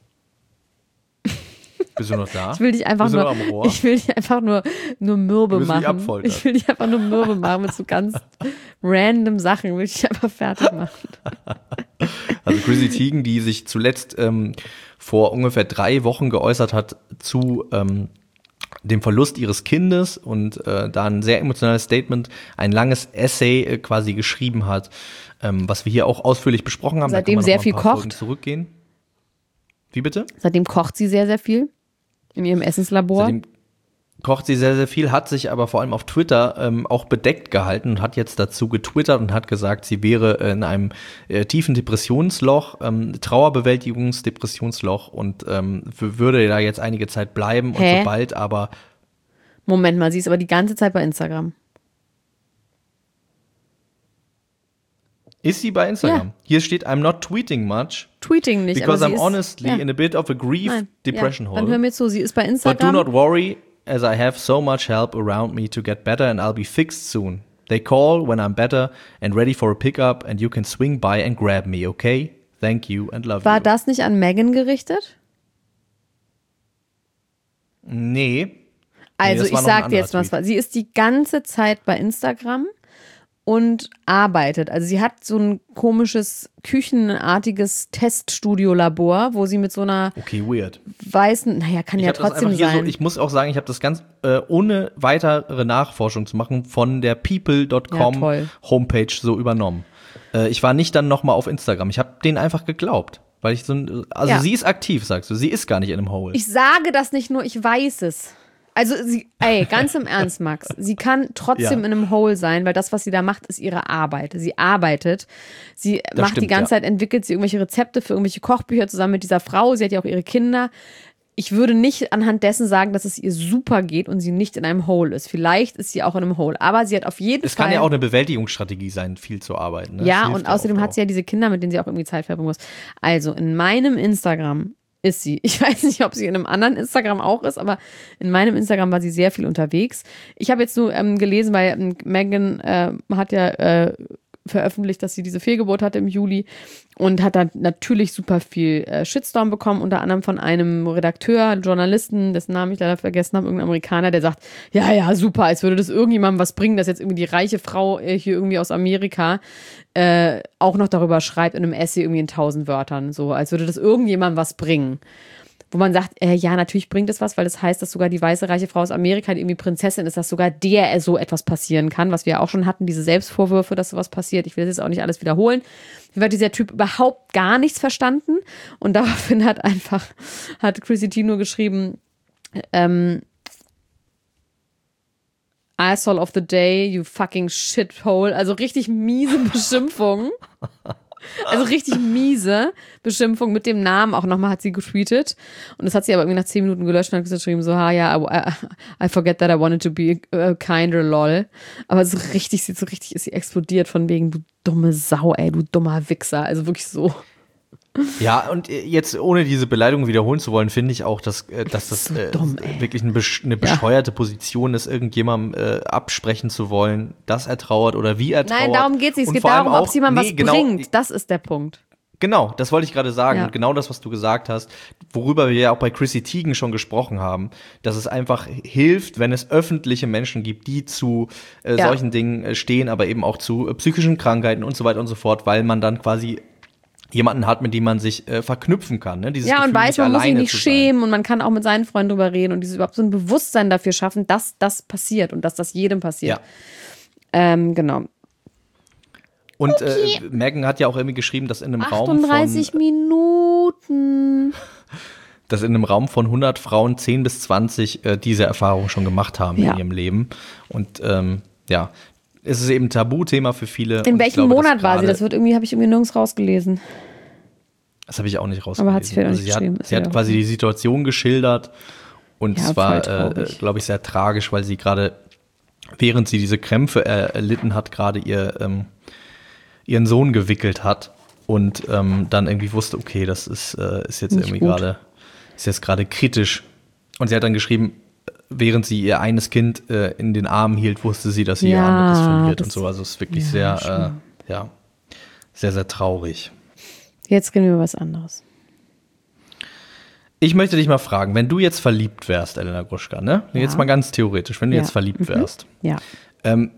Bist du noch da? Ich will dich einfach Bist nur, du noch am Rohr? ich will dich einfach nur, nur mürbe du machen. Abfoltern. Ich will dich einfach nur mürbe machen mit so ganz random Sachen. Will ich dich einfach fertig machen. Also Chrissy Teigen, die sich zuletzt ähm, vor ungefähr drei Wochen geäußert hat zu ähm, dem Verlust ihres Kindes und äh, da ein sehr emotionales Statement, ein langes Essay äh, quasi geschrieben hat, ähm, was wir hier auch ausführlich besprochen haben. Seitdem da kann man sehr noch mal viel ein paar kocht. Folgen zurückgehen. Wie bitte? Seitdem kocht sie sehr, sehr viel in ihrem Essenslabor. Seitdem kocht sie sehr, sehr viel, hat sich aber vor allem auf Twitter ähm, auch bedeckt gehalten und hat jetzt dazu getwittert und hat gesagt, sie wäre in einem äh, tiefen Depressionsloch, ähm, Trauerbewältigungsdepressionsloch und ähm, würde da jetzt einige Zeit bleiben. Hä? Und sobald aber... Moment mal, sie ist aber die ganze Zeit bei Instagram. Ist sie bei Instagram? Ja. Hier steht, I'm not tweeting much. Tweeting nicht, Because aber I'm sie honestly ist, ja. in a bit of a grief Nein, depression ja. hole. Dann hör mir zu, sie ist bei But Instagram. do not worry, as I have so much help around me to get better and I'll be fixed soon. They call when I'm better and ready for a pickup and you can swing by and grab me, okay? Thank you and love War you. das nicht an Megan gerichtet? Nee. Also nee, ich sag dir jetzt was. Tweet. Sie ist die ganze Zeit bei Instagram und arbeitet. Also sie hat so ein komisches, küchenartiges Teststudio-Labor, wo sie mit so einer okay, weird. weißen, naja, kann ich ja trotzdem sein. So, ich muss auch sagen, ich habe das ganz äh, ohne weitere Nachforschung zu machen von der people Punkt com ja, Homepage so übernommen. Äh, ich war nicht dann nochmal auf Instagram. Ich habe denen einfach geglaubt. Weil ich so, also ja. sie ist aktiv, sagst du. Sie ist gar nicht in einem Hole. Ich sage das nicht nur, ich weiß es. Also, sie, ey, ganz im Ernst, Max. Sie kann trotzdem ja. in einem Hole sein, weil das, was sie da macht, ist ihre Arbeit. Sie arbeitet. Sie das macht stimmt, die ganze ja. Zeit, entwickelt sie irgendwelche Rezepte für irgendwelche Kochbücher zusammen mit dieser Frau. Sie hat ja auch ihre Kinder. Ich würde nicht anhand dessen sagen, dass es ihr super geht und sie nicht in einem Hole ist. Vielleicht ist sie auch in einem Hole. Aber sie hat auf jeden es Fall. Es kann ja auch eine Bewältigungsstrategie sein, viel zu arbeiten. Ne? Ja, und außerdem hat sie ja diese Kinder, mit denen sie auch irgendwie Zeit verbringen muss. Also, in meinem Instagram ist sie. Ich weiß nicht, ob sie in einem anderen Instagram auch ist, aber in meinem Instagram war sie sehr viel unterwegs. Ich habe jetzt nur ähm, gelesen, weil ähm, Megan äh, hat ja äh, veröffentlicht, dass sie diese Fehlgeburt hatte im Juli und hat dann natürlich super viel äh, Shitstorm bekommen, unter anderem von einem Redakteur, Journalisten, dessen Namen ich leider vergessen habe, irgendein Amerikaner, der sagt, ja, ja, super, als würde das irgendjemandem was bringen, dass jetzt irgendwie die reiche Frau äh, hier irgendwie aus Amerika äh, auch noch darüber schreibt in einem Essay irgendwie in tausend Wörtern, so, als würde das irgendjemandem was bringen. Wo man sagt, äh, ja, natürlich bringt es was, weil das heißt, dass sogar die weiße, reiche Frau aus Amerika, die irgendwie Prinzessin ist, dass sogar der so etwas passieren kann, was wir ja auch schon hatten, diese Selbstvorwürfe, dass sowas passiert. Ich will das jetzt auch nicht alles wiederholen. Wie hat dieser Typ überhaupt gar nichts verstanden und daraufhin hat einfach, hat Chrissy Teigen nur geschrieben, ähm, Asshole of the day, you fucking shithole. Also richtig miese Beschimpfungen. Also richtig miese Beschimpfung mit dem Namen auch nochmal hat sie getweetet. Und das hat sie aber irgendwie nach zehn Minuten gelöscht und hat geschrieben so, ha ja, I, I forget that I wanted to be a kinder, lol. Aber so richtig, sie so richtig ist sie explodiert von wegen, du dumme Sau, ey, du dummer Wichser. Also wirklich so. Ja, und jetzt, ohne diese Beleidigung wiederholen zu wollen, finde ich auch, dass, dass das so äh, dumm, wirklich eine, besch- eine bescheuerte ja. Position ist, irgendjemandem äh, absprechen zu wollen, dass er trauert oder wie er trauert. Nein, darum geht es nicht. Es geht darum, ob es jemandem nee, was genau, bringt. Das ist der Punkt. Genau, das wollte ich gerade sagen. Ja. Und genau das, was du gesagt hast, worüber wir ja auch bei Chrissy Teigen schon gesprochen haben, dass es einfach hilft, wenn es öffentliche Menschen gibt, die zu äh, ja. solchen Dingen stehen, aber eben auch zu äh, psychischen Krankheiten und so weiter und so fort, weil man dann quasi jemanden hat, mit dem man sich äh, verknüpfen kann. Ne? Dieses ja, Gefühl, und weiß, man muss sich nicht schämen sein. Und man kann auch mit seinen Freunden drüber reden und dieses überhaupt so ein Bewusstsein dafür schaffen, dass das passiert und dass das jedem passiert. Ja. Ähm, genau. Und okay. äh, Meghan hat ja auch irgendwie geschrieben, dass in einem achtunddreißig Raum von Minuten. dass in einem Raum von hundert Frauen zehn bis zwanzig äh, diese Erfahrung schon gemacht haben ja. in ihrem Leben. Und ähm, ja, es ist eben ein Tabuthema für viele. In welchem glaube, Monat war sie? Das wird irgendwie, habe ich irgendwie nirgends rausgelesen. Das habe ich auch nicht rausgelesen. Aber hat sie vielleicht also nicht sie geschrieben. Hat, sie hat quasi die Situation geschildert und ja, es war, äh, glaube ich, sehr tragisch, weil sie gerade, während sie diese Krämpfe er, erlitten hat, gerade ihr ähm, ihren Sohn gewickelt hat und ähm, dann irgendwie wusste, okay, das ist, äh, ist jetzt nicht irgendwie gerade, ist jetzt gerade kritisch. Und sie hat dann geschrieben, während sie ihr eines Kind äh, in den Armen hielt, wusste sie, dass sie ja, ihr anderes verliert und so. Also es ist wirklich ja, sehr, äh, ja, sehr, sehr traurig. Jetzt reden wir über was anderes. Ich möchte dich mal fragen, wenn du jetzt verliebt wärst, Elena Gruschka, ne? Ja. Jetzt mal ganz theoretisch, wenn du ja. jetzt verliebt wärst. Mhm. Ja. Ähm,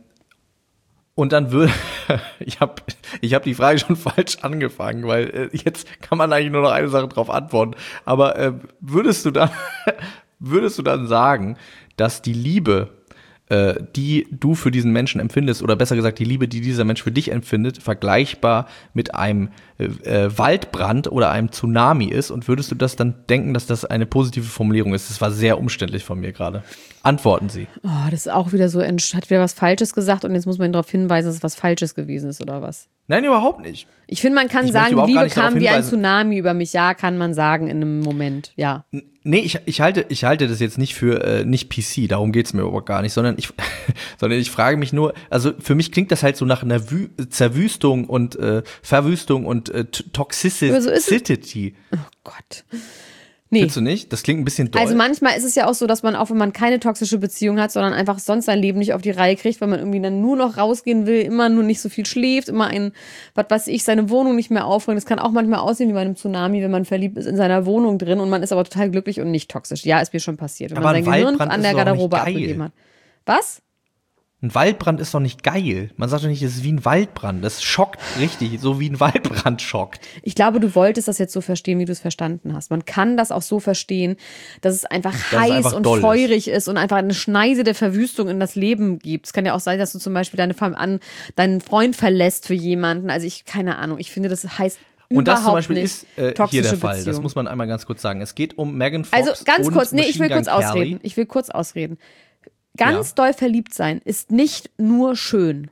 und dann würde, ich habe ich hab die Frage schon falsch angefangen, weil äh, jetzt kann man eigentlich nur noch eine Sache drauf antworten. Aber äh, würdest du dann, würdest du dann sagen, dass die Liebe, äh, die du für diesen Menschen empfindest, oder besser gesagt die Liebe, die dieser Mensch für dich empfindet, vergleichbar mit einem äh, Waldbrand oder einem Tsunami ist? Und würdest du das dann denken, dass das eine positive Formulierung ist? Das war sehr umständlich von mir gerade. Antworten Sie. Oh, das ist auch wieder so, hat wieder was Falsches gesagt und jetzt muss man darauf hinweisen, dass es was Falsches gewesen ist, oder was? Nein, überhaupt nicht. Ich finde, man kann ich sagen, Liebe kam wie ein Tsunami über mich. Ja, kann man sagen in einem Moment, ja. Nee, ich, ich, halte, ich halte das jetzt nicht für äh, nicht P C, darum geht's mir aber gar nicht, sondern ich, sondern ich frage mich nur, also für mich klingt das halt so nach einer Wü- Zerwüstung und äh, Verwüstung und äh, Toxicity. So oh Gott. Nee. Findest du nicht? Das klingt ein bisschen doll. Also manchmal ist es ja auch so, dass man, auch wenn man keine toxische Beziehung hat, sondern einfach sonst sein Leben nicht auf die Reihe kriegt, weil man irgendwie dann nur noch rausgehen will, immer nur nicht so viel schläft, immer ein, was weiß ich, seine Wohnung nicht mehr aufräumt. Das kann auch manchmal aussehen wie bei einem Tsunami, wenn man verliebt ist in seiner Wohnung drin und man ist aber total glücklich und nicht toxisch. Ja, ist mir schon passiert. Wenn aber man sein Gehirn an der Garderobe abgegeben hat. Was? Ein Waldbrand ist doch nicht geil. Man sagt doch nicht, es ist wie ein Waldbrand. Das schockt richtig, so wie ein Waldbrand schockt. Ich glaube, du wolltest das jetzt so verstehen, wie du es verstanden hast. Man kann das auch so verstehen, dass es einfach dass heiß es einfach und feurig ist. ist und einfach eine Schneise der Verwüstung in das Leben gibt. Es kann ja auch sein, dass du zum Beispiel deine Fam- an, deinen Freund verlässt für jemanden. Also ich, keine Ahnung, ich finde, das heißt und das zum Beispiel nicht ist äh, hier der Fall. Beziehung. Das muss man einmal ganz kurz sagen. Es geht um Megan Fox Also ganz und kurz, nee, ich will kurz Machine Gun ausreden. Kelly. Ich will kurz ausreden. Ganz ja. doll verliebt sein ist nicht nur schön.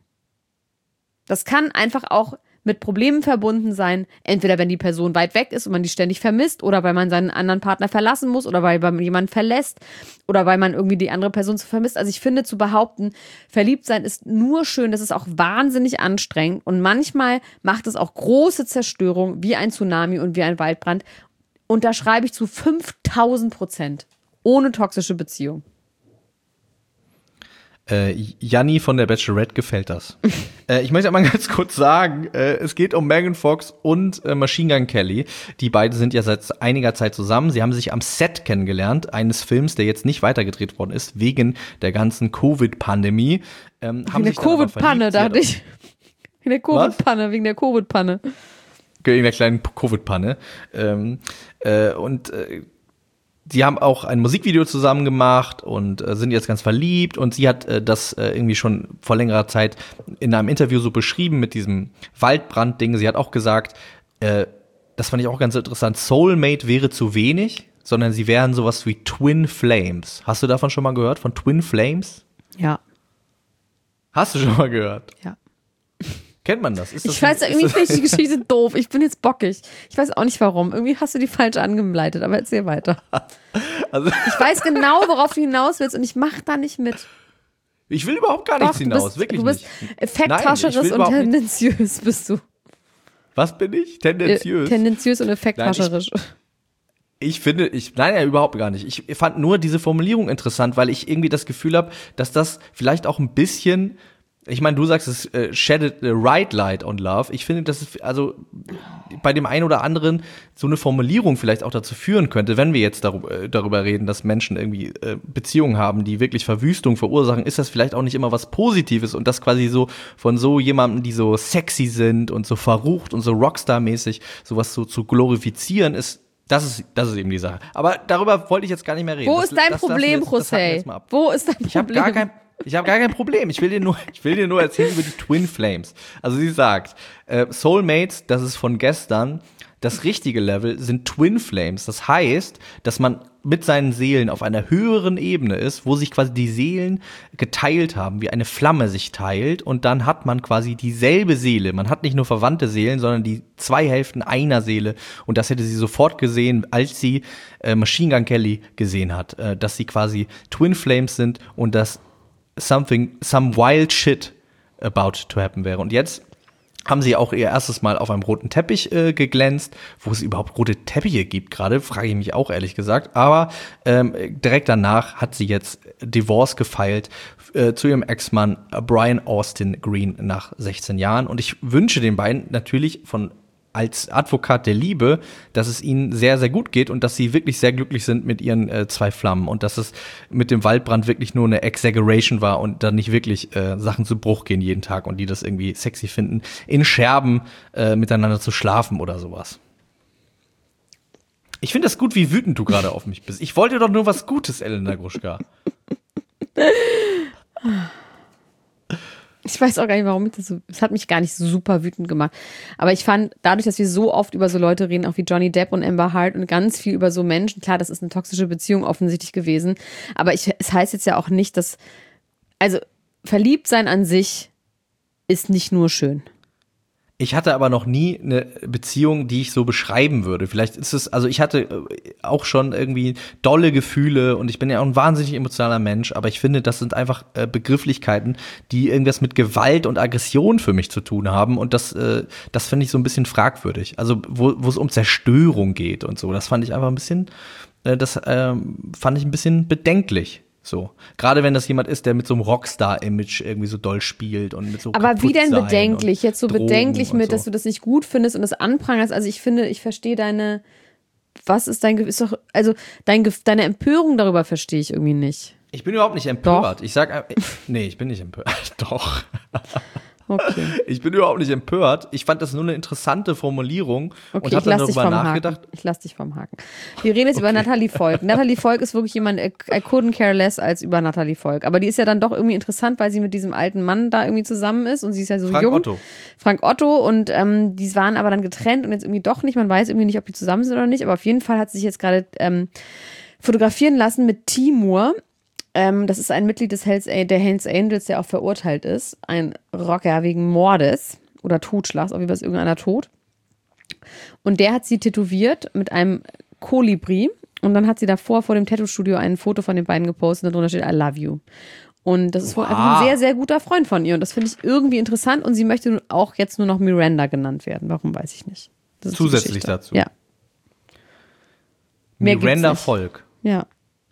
Das kann einfach auch mit Problemen verbunden sein. Entweder wenn die Person weit weg ist und man die ständig vermisst oder weil man seinen anderen Partner verlassen muss oder weil man jemanden verlässt oder weil man irgendwie die andere Person zu vermisst. Also ich finde, zu behaupten, verliebt sein ist nur schön, das ist auch wahnsinnig anstrengend und manchmal macht es auch große Zerstörung wie ein Tsunami und wie ein Waldbrand. Und da schreibe ich zu fünftausend Prozent. Ohne toxische Beziehung. Äh, Janni von der Bachelorette gefällt das. äh, ich möchte mal ganz kurz sagen, äh, es geht um Megan Fox und äh, Machine Gun Kelly. Die beiden sind ja seit einiger Zeit zusammen. Sie haben sich am Set kennengelernt, eines Films, der jetzt nicht weitergedreht worden ist, wegen der ganzen Covid-Pandemie. Ähm, wegen der Covid-Panne, dachte ich. Wegen der Covid-Panne, wegen der Covid-Panne. Wegen der kleinen Covid-Panne. Ähm, äh, und äh, Sie haben auch ein Musikvideo zusammen gemacht und äh, sind jetzt ganz verliebt. Und sie hat äh, das äh, irgendwie schon vor längerer Zeit in einem Interview so beschrieben mit diesem Waldbrand-Ding. Sie hat auch gesagt, äh, das fand ich auch ganz interessant, Soulmate wäre zu wenig, sondern sie wären sowas wie Twin Flames. Hast du davon schon mal gehört, von Twin Flames? Ja. Hast du schon mal gehört? Ja. Kennt man das? Ist das ich weiß, irgendwie finde ich die Geschichte doof. Ich bin jetzt bockig. Ich weiß auch nicht warum. Irgendwie hast du die falsch angeleitet, aber erzähl weiter. Also ich weiß genau, worauf du hinaus willst und ich mach da nicht mit. Ich will überhaupt gar nichts Doch, hinaus, bist, wirklich du bist nicht. Effekthascheres und tendenziös bist du. Was bin ich? Tendenziös? Äh, tendenziös und effekthascherisch. Ich finde, ich, nein, ja, überhaupt gar nicht. Ich fand nur diese Formulierung interessant, weil ich irgendwie das Gefühl habe, dass das vielleicht auch ein bisschen, ich meine, du sagst es, äh, shedded the right light on love. Ich finde, dass es also bei dem einen oder anderen so eine Formulierung vielleicht auch dazu führen könnte, wenn wir jetzt darüber, äh, darüber reden, dass Menschen irgendwie äh, Beziehungen haben, die wirklich Verwüstung verursachen, ist das vielleicht auch nicht immer was Positives und das quasi so von so jemandem, die so sexy sind und so verrucht und so Rockstar-mäßig sowas so zu glorifizieren, ist Das ist, das ist eben die Sache. Aber darüber wollte ich jetzt gar nicht mehr reden. Wo das, ist dein das, Problem, José? Wo ist dein Problem? Ich habe gar kein, ich habe gar kein Problem. Ich will dir nur, ich will dir nur erzählen über die Twin Flames. Also sie sagt, äh, Soulmates, das ist von gestern. Das richtige Level sind Twin Flames. Das heißt, dass man mit seinen Seelen auf einer höheren Ebene ist, wo sich quasi die Seelen geteilt haben, wie eine Flamme sich teilt. Und dann hat man quasi dieselbe Seele. Man hat nicht nur verwandte Seelen, sondern die zwei Hälften einer Seele. Und das hätte sie sofort gesehen, als sie äh, Machine Gun Kelly gesehen hat. Äh, dass sie quasi Twin Flames sind und dass something, some wild shit about to happen wäre. Und jetzt haben sie auch ihr erstes Mal auf einem roten Teppich äh, geglänzt. Wo es überhaupt rote Teppiche gibt gerade, frage ich mich auch ehrlich gesagt. Aber ähm, direkt danach hat sie jetzt Divorce gefeilt äh, zu ihrem Ex-Mann äh, Brian Austin Green nach sechzehn Jahren. Und ich wünsche den beiden natürlich von als Advokat der Liebe, dass es ihnen sehr, sehr gut geht und dass sie wirklich sehr glücklich sind mit ihren äh, zwei Flammen und dass es mit dem Waldbrand wirklich nur eine Exaggeration war und dann nicht wirklich äh, Sachen zu Bruch gehen jeden Tag und die das irgendwie sexy finden, in Scherben äh, miteinander zu schlafen oder sowas. Ich finde das gut, wie wütend du gerade auf mich bist. Ich wollte doch nur was Gutes, Elena Gruschka. Ich weiß auch gar nicht, warum ich das so, es hat mich gar nicht so super wütend gemacht. Aber ich fand, dadurch, dass wir so oft über so Leute reden, auch wie Johnny Depp und Amber Heard und ganz viel über so Menschen, klar, das ist eine toxische Beziehung offensichtlich gewesen, aber ich, es heißt jetzt ja auch nicht, dass, also verliebt sein an sich ist nicht nur schön. Ich hatte aber noch nie eine Beziehung, die ich so beschreiben würde. Vielleicht ist es, also ich hatte auch schon irgendwie dolle Gefühle und ich bin ja auch ein wahnsinnig emotionaler Mensch, aber ich finde, das sind einfach äh, Begrifflichkeiten, die irgendwas mit Gewalt und Aggression für mich zu tun haben und das, äh, das finde ich so ein bisschen fragwürdig. Also wo wo es um Zerstörung geht und so, das fand ich einfach ein bisschen, äh, das äh, fand ich ein bisschen bedenklich. So. Gerade wenn das jemand ist, der mit so einem Rockstar-Image irgendwie so doll spielt und mit so Aber wie denn bedenklich? Jetzt so Drogen bedenklich mit, so. Dass du das nicht gut findest und das anprangerst. Also ich finde, ich verstehe deine, was ist dein, ist doch, also dein, deine Empörung darüber verstehe ich irgendwie nicht. Ich bin überhaupt nicht empört. Doch. Ich sag, nee, ich bin nicht empört. Doch. Okay. Ich bin überhaupt nicht empört. Ich fand das nur eine interessante Formulierung okay, und habe dann darüber nachgedacht. Haken. Ich lass dich vom Haken. Wir reden jetzt okay. über Natalie Volk. Natalie Volk ist wirklich jemand, I couldn't care less als über Natalie Volk. Aber die ist ja dann doch irgendwie interessant, weil sie mit diesem alten Mann da irgendwie zusammen ist und sie ist ja so Frank jung. Otto. Frank Otto und ähm, die waren aber dann getrennt und jetzt irgendwie doch nicht. Man weiß irgendwie nicht, ob die zusammen sind oder nicht. Aber auf jeden Fall hat sie sich jetzt gerade ähm, fotografieren lassen mit Timur. Ähm, das ist ein Mitglied des Hells, der Hells Angels, der auch verurteilt ist. Ein Rocker wegen Mordes oder Totschlags, auf jeden Fall ist irgendeiner tot. Und der hat sie tätowiert mit einem Kolibri. Und dann hat sie davor vor dem Tattoo-Studio ein Foto von den beiden gepostet und darunter steht I love you. Und das ist wohl wow. einfach ein sehr, sehr guter Freund von ihr. Und das finde ich irgendwie interessant. Und sie möchte auch jetzt nur noch Miranda genannt werden. Warum, weiß ich nicht. Das ist zusätzlich dazu? Ja. Miranda Volk. Ja.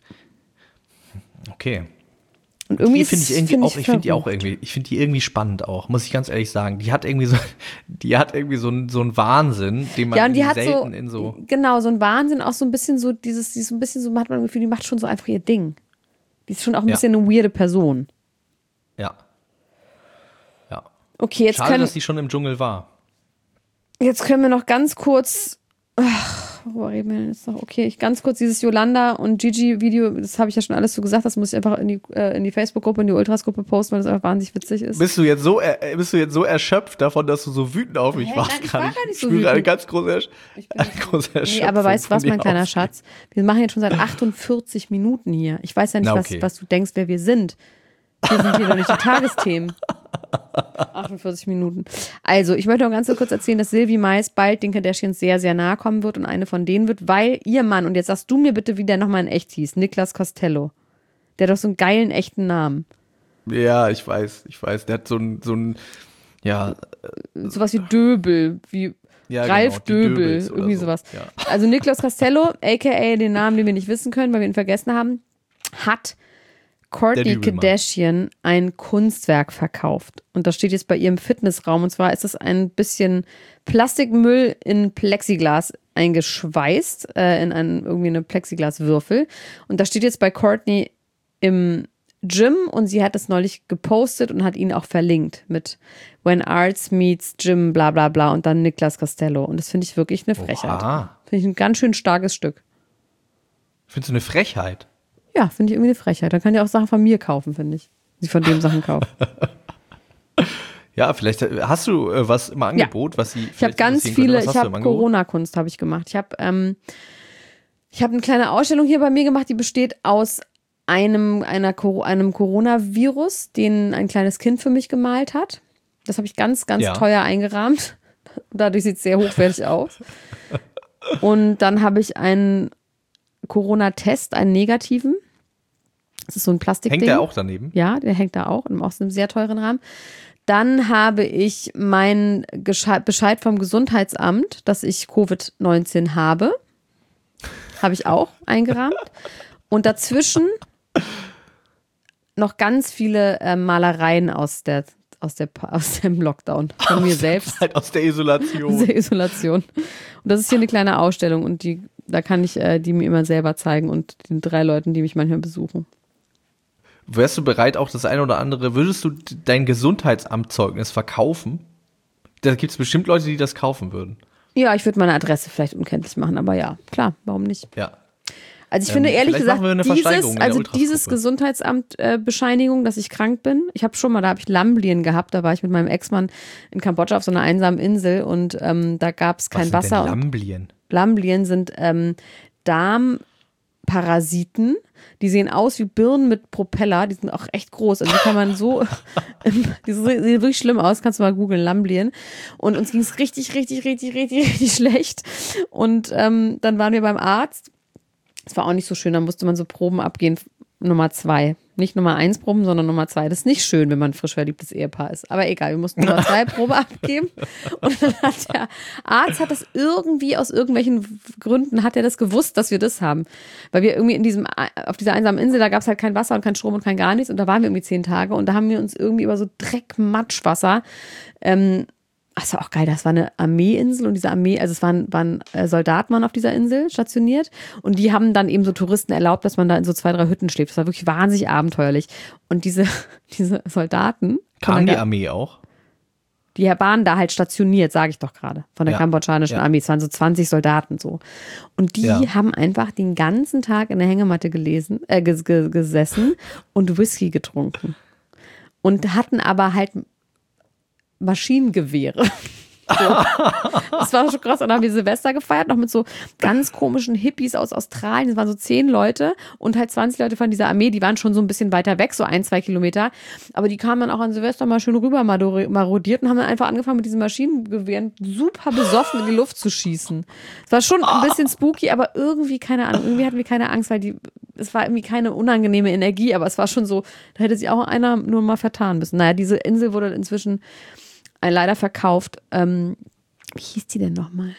Okay. Und irgendwie finde ich irgendwie find auch, ich, ich finde die auch irgendwie, ich finde die irgendwie spannend auch, muss ich ganz ehrlich sagen. Die hat irgendwie so, die hat irgendwie so einen so einen Wahnsinn, den man ja, und die hat selten so, in so genau, so ein Wahnsinn, auch so ein bisschen so dieses, dieses so ein bisschen so, man hat man das Gefühl, die macht schon so einfach ihr Ding. Die ist schon auch ein ja. bisschen eine weirde Person. Ja. Ja. Okay, jetzt Schade, können, dass die schon im Dschungel war. Jetzt können wir noch ganz kurz, ach, worüber reden wir denn jetzt noch? Okay, ich ganz kurz dieses Yolanda und Gigi-Video, das habe ich ja schon alles so gesagt, das muss ich einfach in die, äh, in die Facebook-Gruppe, in die Ultras-Gruppe posten, weil das einfach wahnsinnig witzig ist. Bist du jetzt so, äh, bist du jetzt so erschöpft davon, dass du so wütend auf mich Hä? warst? Nein, ich war gar nicht so ich spüre wütend. eine ganz große, Ersch eine große Erschöpfung. Nee, aber weißt du was, mein kleiner aus. Schatz? Wir machen jetzt schon seit achtundvierzig Minuten hier. Ich weiß ja nicht, Na, okay. was, was du denkst, wer wir sind. Wir sind hier doch nicht die Tagesthemen. achtundvierzig Minuten. Also, ich möchte noch ganz kurz erzählen, dass Sylvie Mais bald den Kardashians sehr, sehr nahe kommen wird und eine von denen wird, weil ihr Mann, und jetzt sagst du mir bitte, wie der nochmal in echt hieß, Niklas Costello. Der hat doch so einen geilen, echten Namen. Ja, ich weiß, ich weiß. Der hat so einen, so einen, ja. Sowas wie Döbel, wie Ja, Ralf genau, Döbel, irgendwie so. sowas. Ja. Also Nicolas Castello, aka den Namen, den wir nicht wissen können, weil wir ihn vergessen haben, hat Kourtney Kardashian ein Kunstwerk verkauft. Und das steht jetzt bei ihr im Fitnessraum. Und zwar ist es ein bisschen Plastikmüll in Plexiglas eingeschweißt, äh, in einen, irgendwie eine Plexiglaswürfel. Und das steht jetzt bei Kourtney im Gym und sie hat es neulich gepostet und hat ihn auch verlinkt mit When Arts Meets Gym, bla bla bla und dann Nicolas Castello. Und das finde ich wirklich eine Frechheit. Finde ich ein ganz schön starkes Stück. Findest du eine Frechheit? Ja, finde ich irgendwie eine Frechheit. Dann kann die auch Sachen von mir kaufen, finde ich. Sie von dem Sachen kauft. Ja, vielleicht hast du äh, was im Angebot, ja. was sie Ich habe ganz viele, ich habe Corona-Kunst habe ich gemacht. Ich habe ähm, ich habe eine kleine Ausstellung hier bei mir gemacht, die besteht aus einem, einer, einem Coronavirus, den ein kleines Kind für mich gemalt hat. Das habe ich ganz, ganz ja. teuer eingerahmt. Dadurch sieht es sehr hochwertig aus. Und dann habe ich einen Corona-Test, einen negativen. Das ist so ein Plastikding. Hängt der auch daneben? Ja, der hängt da auch, aus einem sehr teuren Rahmen. Dann habe ich meinen Bescheid vom Gesundheitsamt, dass ich Covid neunzehn habe. Habe ich auch eingerahmt. Und dazwischen noch ganz viele äh, Malereien aus der aus der aus dem Lockdown von mir selbst. Halt aus der Isolation. Aus der Isolation. Und das ist hier eine kleine Ausstellung und die, da kann ich äh, die mir immer selber zeigen und den drei Leuten, die mich manchmal besuchen. Wärst du bereit, auch das eine oder andere, würdest du dein Gesundheitsamtzeugnis verkaufen? Da gibt es bestimmt Leute, die das kaufen würden. Ja, ich würde meine Adresse vielleicht unkenntlich machen, aber ja, klar, warum nicht? Ja. Also ich finde ähm, ehrlich gesagt, dieses, also dieses Gesundheitsamt-Bescheinigung, äh, dass ich krank bin, ich habe schon mal, da habe ich Lamblien gehabt, da war ich mit meinem Ex-Mann in Kambodscha auf so einer einsamen Insel und ähm, da gab es kein Was Wasser. Sind denn Lamblien? Lamblien sind ähm, Darmparasiten, die sehen aus wie Birnen mit Propeller, die sind auch echt groß, also die kann man so, die sehen wirklich schlimm aus, kannst du mal googeln, Lamblien. Und uns ging es richtig, richtig, richtig, richtig, richtig schlecht und ähm, dann waren wir beim Arzt. Das war auch nicht so schön, da musste man so Proben abgehen, Nummer zwei. Nicht Nummer eins Proben, sondern Nummer zwei. Das ist nicht schön, wenn man ein frisch verliebtes Ehepaar ist. Aber egal, wir mussten Nummer zwei Probe abgeben. Und dann hat der Arzt hat das irgendwie, aus irgendwelchen Gründen, hat er das gewusst, dass wir das haben. Weil wir irgendwie in diesem, auf dieser einsamen Insel, da gab es halt kein Wasser und kein Strom und kein gar nichts. Und da waren wir irgendwie zehn Tage und da haben wir uns irgendwie über so Dreck-Matschwasser ähm, das war auch geil, das war eine Armeeinsel und diese Armee, also es waren, waren Soldaten waren auf dieser Insel stationiert und die haben dann eben so Touristen erlaubt, dass man da in so zwei, drei Hütten schläft. Das war wirklich wahnsinnig abenteuerlich. Und diese, diese Soldaten. Kam die Armee auch? Die waren da halt stationiert, sage ich doch gerade, von der ja. kambodschanischen ja. Armee. Es waren so zwanzig Soldaten so. Und die ja. haben einfach den ganzen Tag in der Hängematte gelesen, äh, ges- gesessen und Whisky getrunken. Und hatten aber halt Maschinengewehre. So. Das war schon krass. Und dann haben wir Silvester gefeiert, noch mit so ganz komischen Hippies aus Australien. Das waren so zehn Leute und halt zwanzig Leute von dieser Armee. Die waren schon so ein bisschen weiter weg, so ein, zwei Kilometer. Aber die kamen dann auch an Silvester mal schön rüber marodiert und haben dann einfach angefangen, mit diesen Maschinengewehren super besoffen in die Luft zu schießen. Es war schon ein bisschen spooky, aber irgendwie, keine Ahnung, irgendwie hatten wir keine Angst, weil die, es war irgendwie keine unangenehme Energie, aber es war schon so, da hätte sich auch einer nur mal vertan müssen. Naja, diese Insel wurde inzwischen leider verkauft. Ähm, wie hieß die denn nochmal?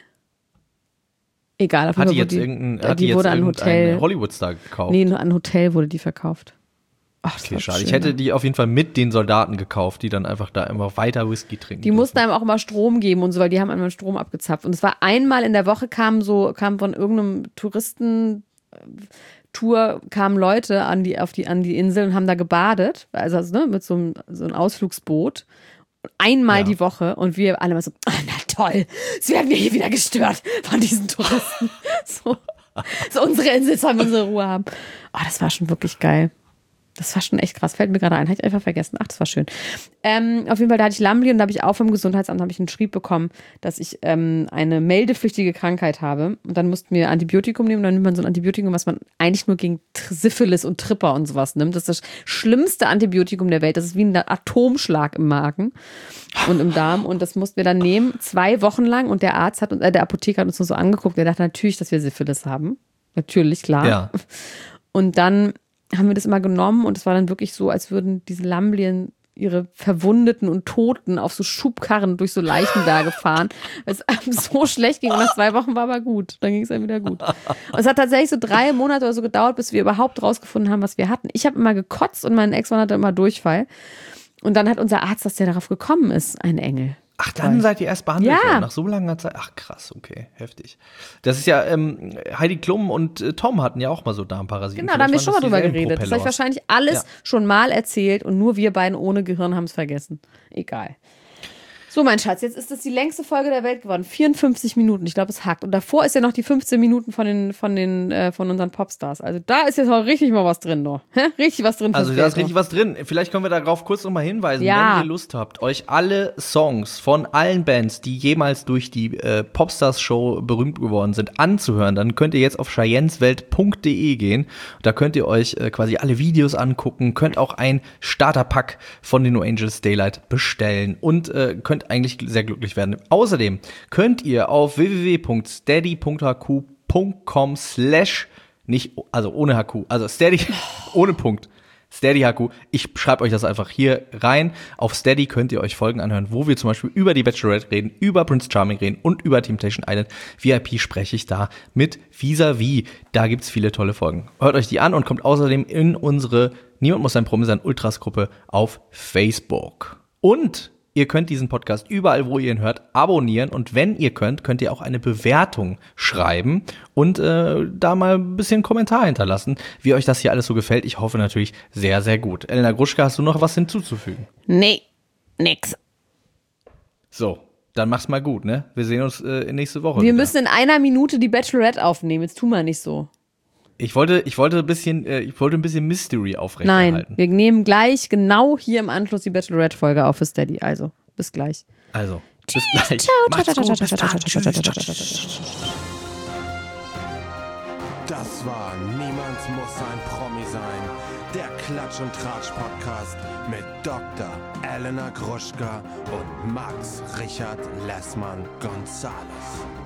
Egal. Auf hat die jetzt die, irgendein, hat die, die wurde an Hotel Hollywood-Star gekauft? Nee, an Hotel wurde die verkauft. Ach, okay, schade. Schön, ich hätte die auf jeden Fall mit den Soldaten gekauft, die dann einfach da immer weiter Whisky trinken. Die mussten einem auch immer Strom geben und so, weil die haben einmal Strom abgezapft. Und es war einmal in der Woche, kam so, kam von irgendeinem Touristen Tour kamen Leute an die, auf die, an die Insel und haben da gebadet. Also, also ne, mit so einem, so einem Ausflugsboot. Einmal ja. die Woche und wir alle mal so, ah, na toll, jetzt werden wir hier wieder gestört von diesen Touristen. So, so unsere Insel, sollen wir unsere Ruhe haben. Oh, das war schon wirklich geil. Das war schon echt krass, fällt mir gerade ein, hatte ich einfach vergessen. Ach, das war schön. Ähm, auf jeden Fall, da hatte ich Lamblien und da habe ich auch vom Gesundheitsamt habe ich einen Schrieb bekommen, dass ich ähm, eine meldepflichtige Krankheit habe. Und dann mussten wir Antibiotikum nehmen. Und dann nimmt man so ein Antibiotikum, was man eigentlich nur gegen Syphilis und Tripper und sowas nimmt. Das ist das schlimmste Antibiotikum der Welt. Das ist wie ein Atomschlag im Magen und im Darm. Und das mussten wir dann nehmen, zwei Wochen lang. Und der Arzt hat uns, äh, der Apotheker hat uns nur so angeguckt. Der dachte natürlich, dass wir Syphilis haben. Natürlich, klar. Ja. Und dann haben wir das immer genommen und es war dann wirklich so, als würden diese Lamblien ihre Verwundeten und Toten auf so Schubkarren durch so Leichenberge fahren, weil es einem so schlecht ging und nach zwei Wochen war aber gut. Dann ging es einem wieder gut. Und es hat tatsächlich so drei Monate oder so gedauert, bis wir überhaupt rausgefunden haben, was wir hatten. Ich habe immer gekotzt und mein Ex-Mann hatte immer Durchfall. Und dann hat unser Arzt, dass der darauf gekommen ist, ein Engel. Ach, dann seid ihr erst behandelt ja. worden, nach so langer Zeit. Ach, krass, okay, heftig. Das ist ja, ähm, Heidi Klum und äh, Tom hatten ja auch mal so Darmparasiten. Genau, da haben wir schon mal drüber geredet. Das habe ich wahrscheinlich alles ja. schon mal erzählt und nur wir beiden ohne Gehirn haben es vergessen. Egal. So, mein Schatz, jetzt ist das die längste Folge der Welt geworden. vierundfünfzig Minuten, ich glaube, es hackt. Und davor ist ja noch die fünfzehn Minuten von den, von den, äh, von unseren Popstars. Also da ist jetzt auch richtig mal was drin, doch. Hä? Richtig was drin. Also da ist richtig was drin. Vielleicht können wir darauf kurz noch mal hinweisen, ja. wenn ihr Lust habt, euch alle Songs von allen Bands, die jemals durch die äh, Popstars-Show berühmt geworden sind, anzuhören. Dann könnt ihr jetzt auf cheyenswelt punkt de gehen. Da könnt ihr euch äh, quasi alle Videos angucken, könnt auch ein Starterpack von den No Angels Daylight bestellen und äh, könnt eigentlich sehr glücklich werden. Außerdem könnt ihr auf w w w punkt steady punkt h q punkt com slash nicht, also ohne H Q, also Steady, ohne Punkt, Steady H Q. Ich schreibe euch das einfach hier rein. Auf Steady könnt ihr euch Folgen anhören, wo wir zum Beispiel über die Bachelorette reden, über Prince Charming reden und über Temptation Island. V I P spreche ich da mit Vis-a-vis. Da gibt's viele tolle Folgen. Hört euch die an und kommt außerdem in unsere Niemand muss ein Promi sein Ultras-Gruppe auf Facebook. Und ihr könnt diesen Podcast überall, wo ihr ihn hört, abonnieren. Und wenn ihr könnt, könnt ihr auch eine Bewertung schreiben und äh, da mal ein bisschen Kommentar hinterlassen, wie euch das hier alles so gefällt. Ich hoffe natürlich sehr, sehr gut. Elena Gruschka, hast du noch was hinzuzufügen? Nee, nix. So, dann mach's mal gut, ne? Wir sehen uns äh, nächste Woche Wir wieder. müssen in einer Minute die Bachelorette aufnehmen. Jetzt tun wir nicht so. Ich wollte, ich wollte ein bisschen, äh, ich wollte ein bisschen Mystery aufrechterhalten. Nein, wir nehmen gleich genau hier im Anschluss die Bachelorette-Folge auf für Steady. Also, bis gleich. Also, bis gleich. Macht's gut, bis dann. Das war Niemand muss ein Promi sein. Der Klatsch und Tratsch Podcast mit Doktor Elena Gruschka und Max Richard Lessmann Gonzales.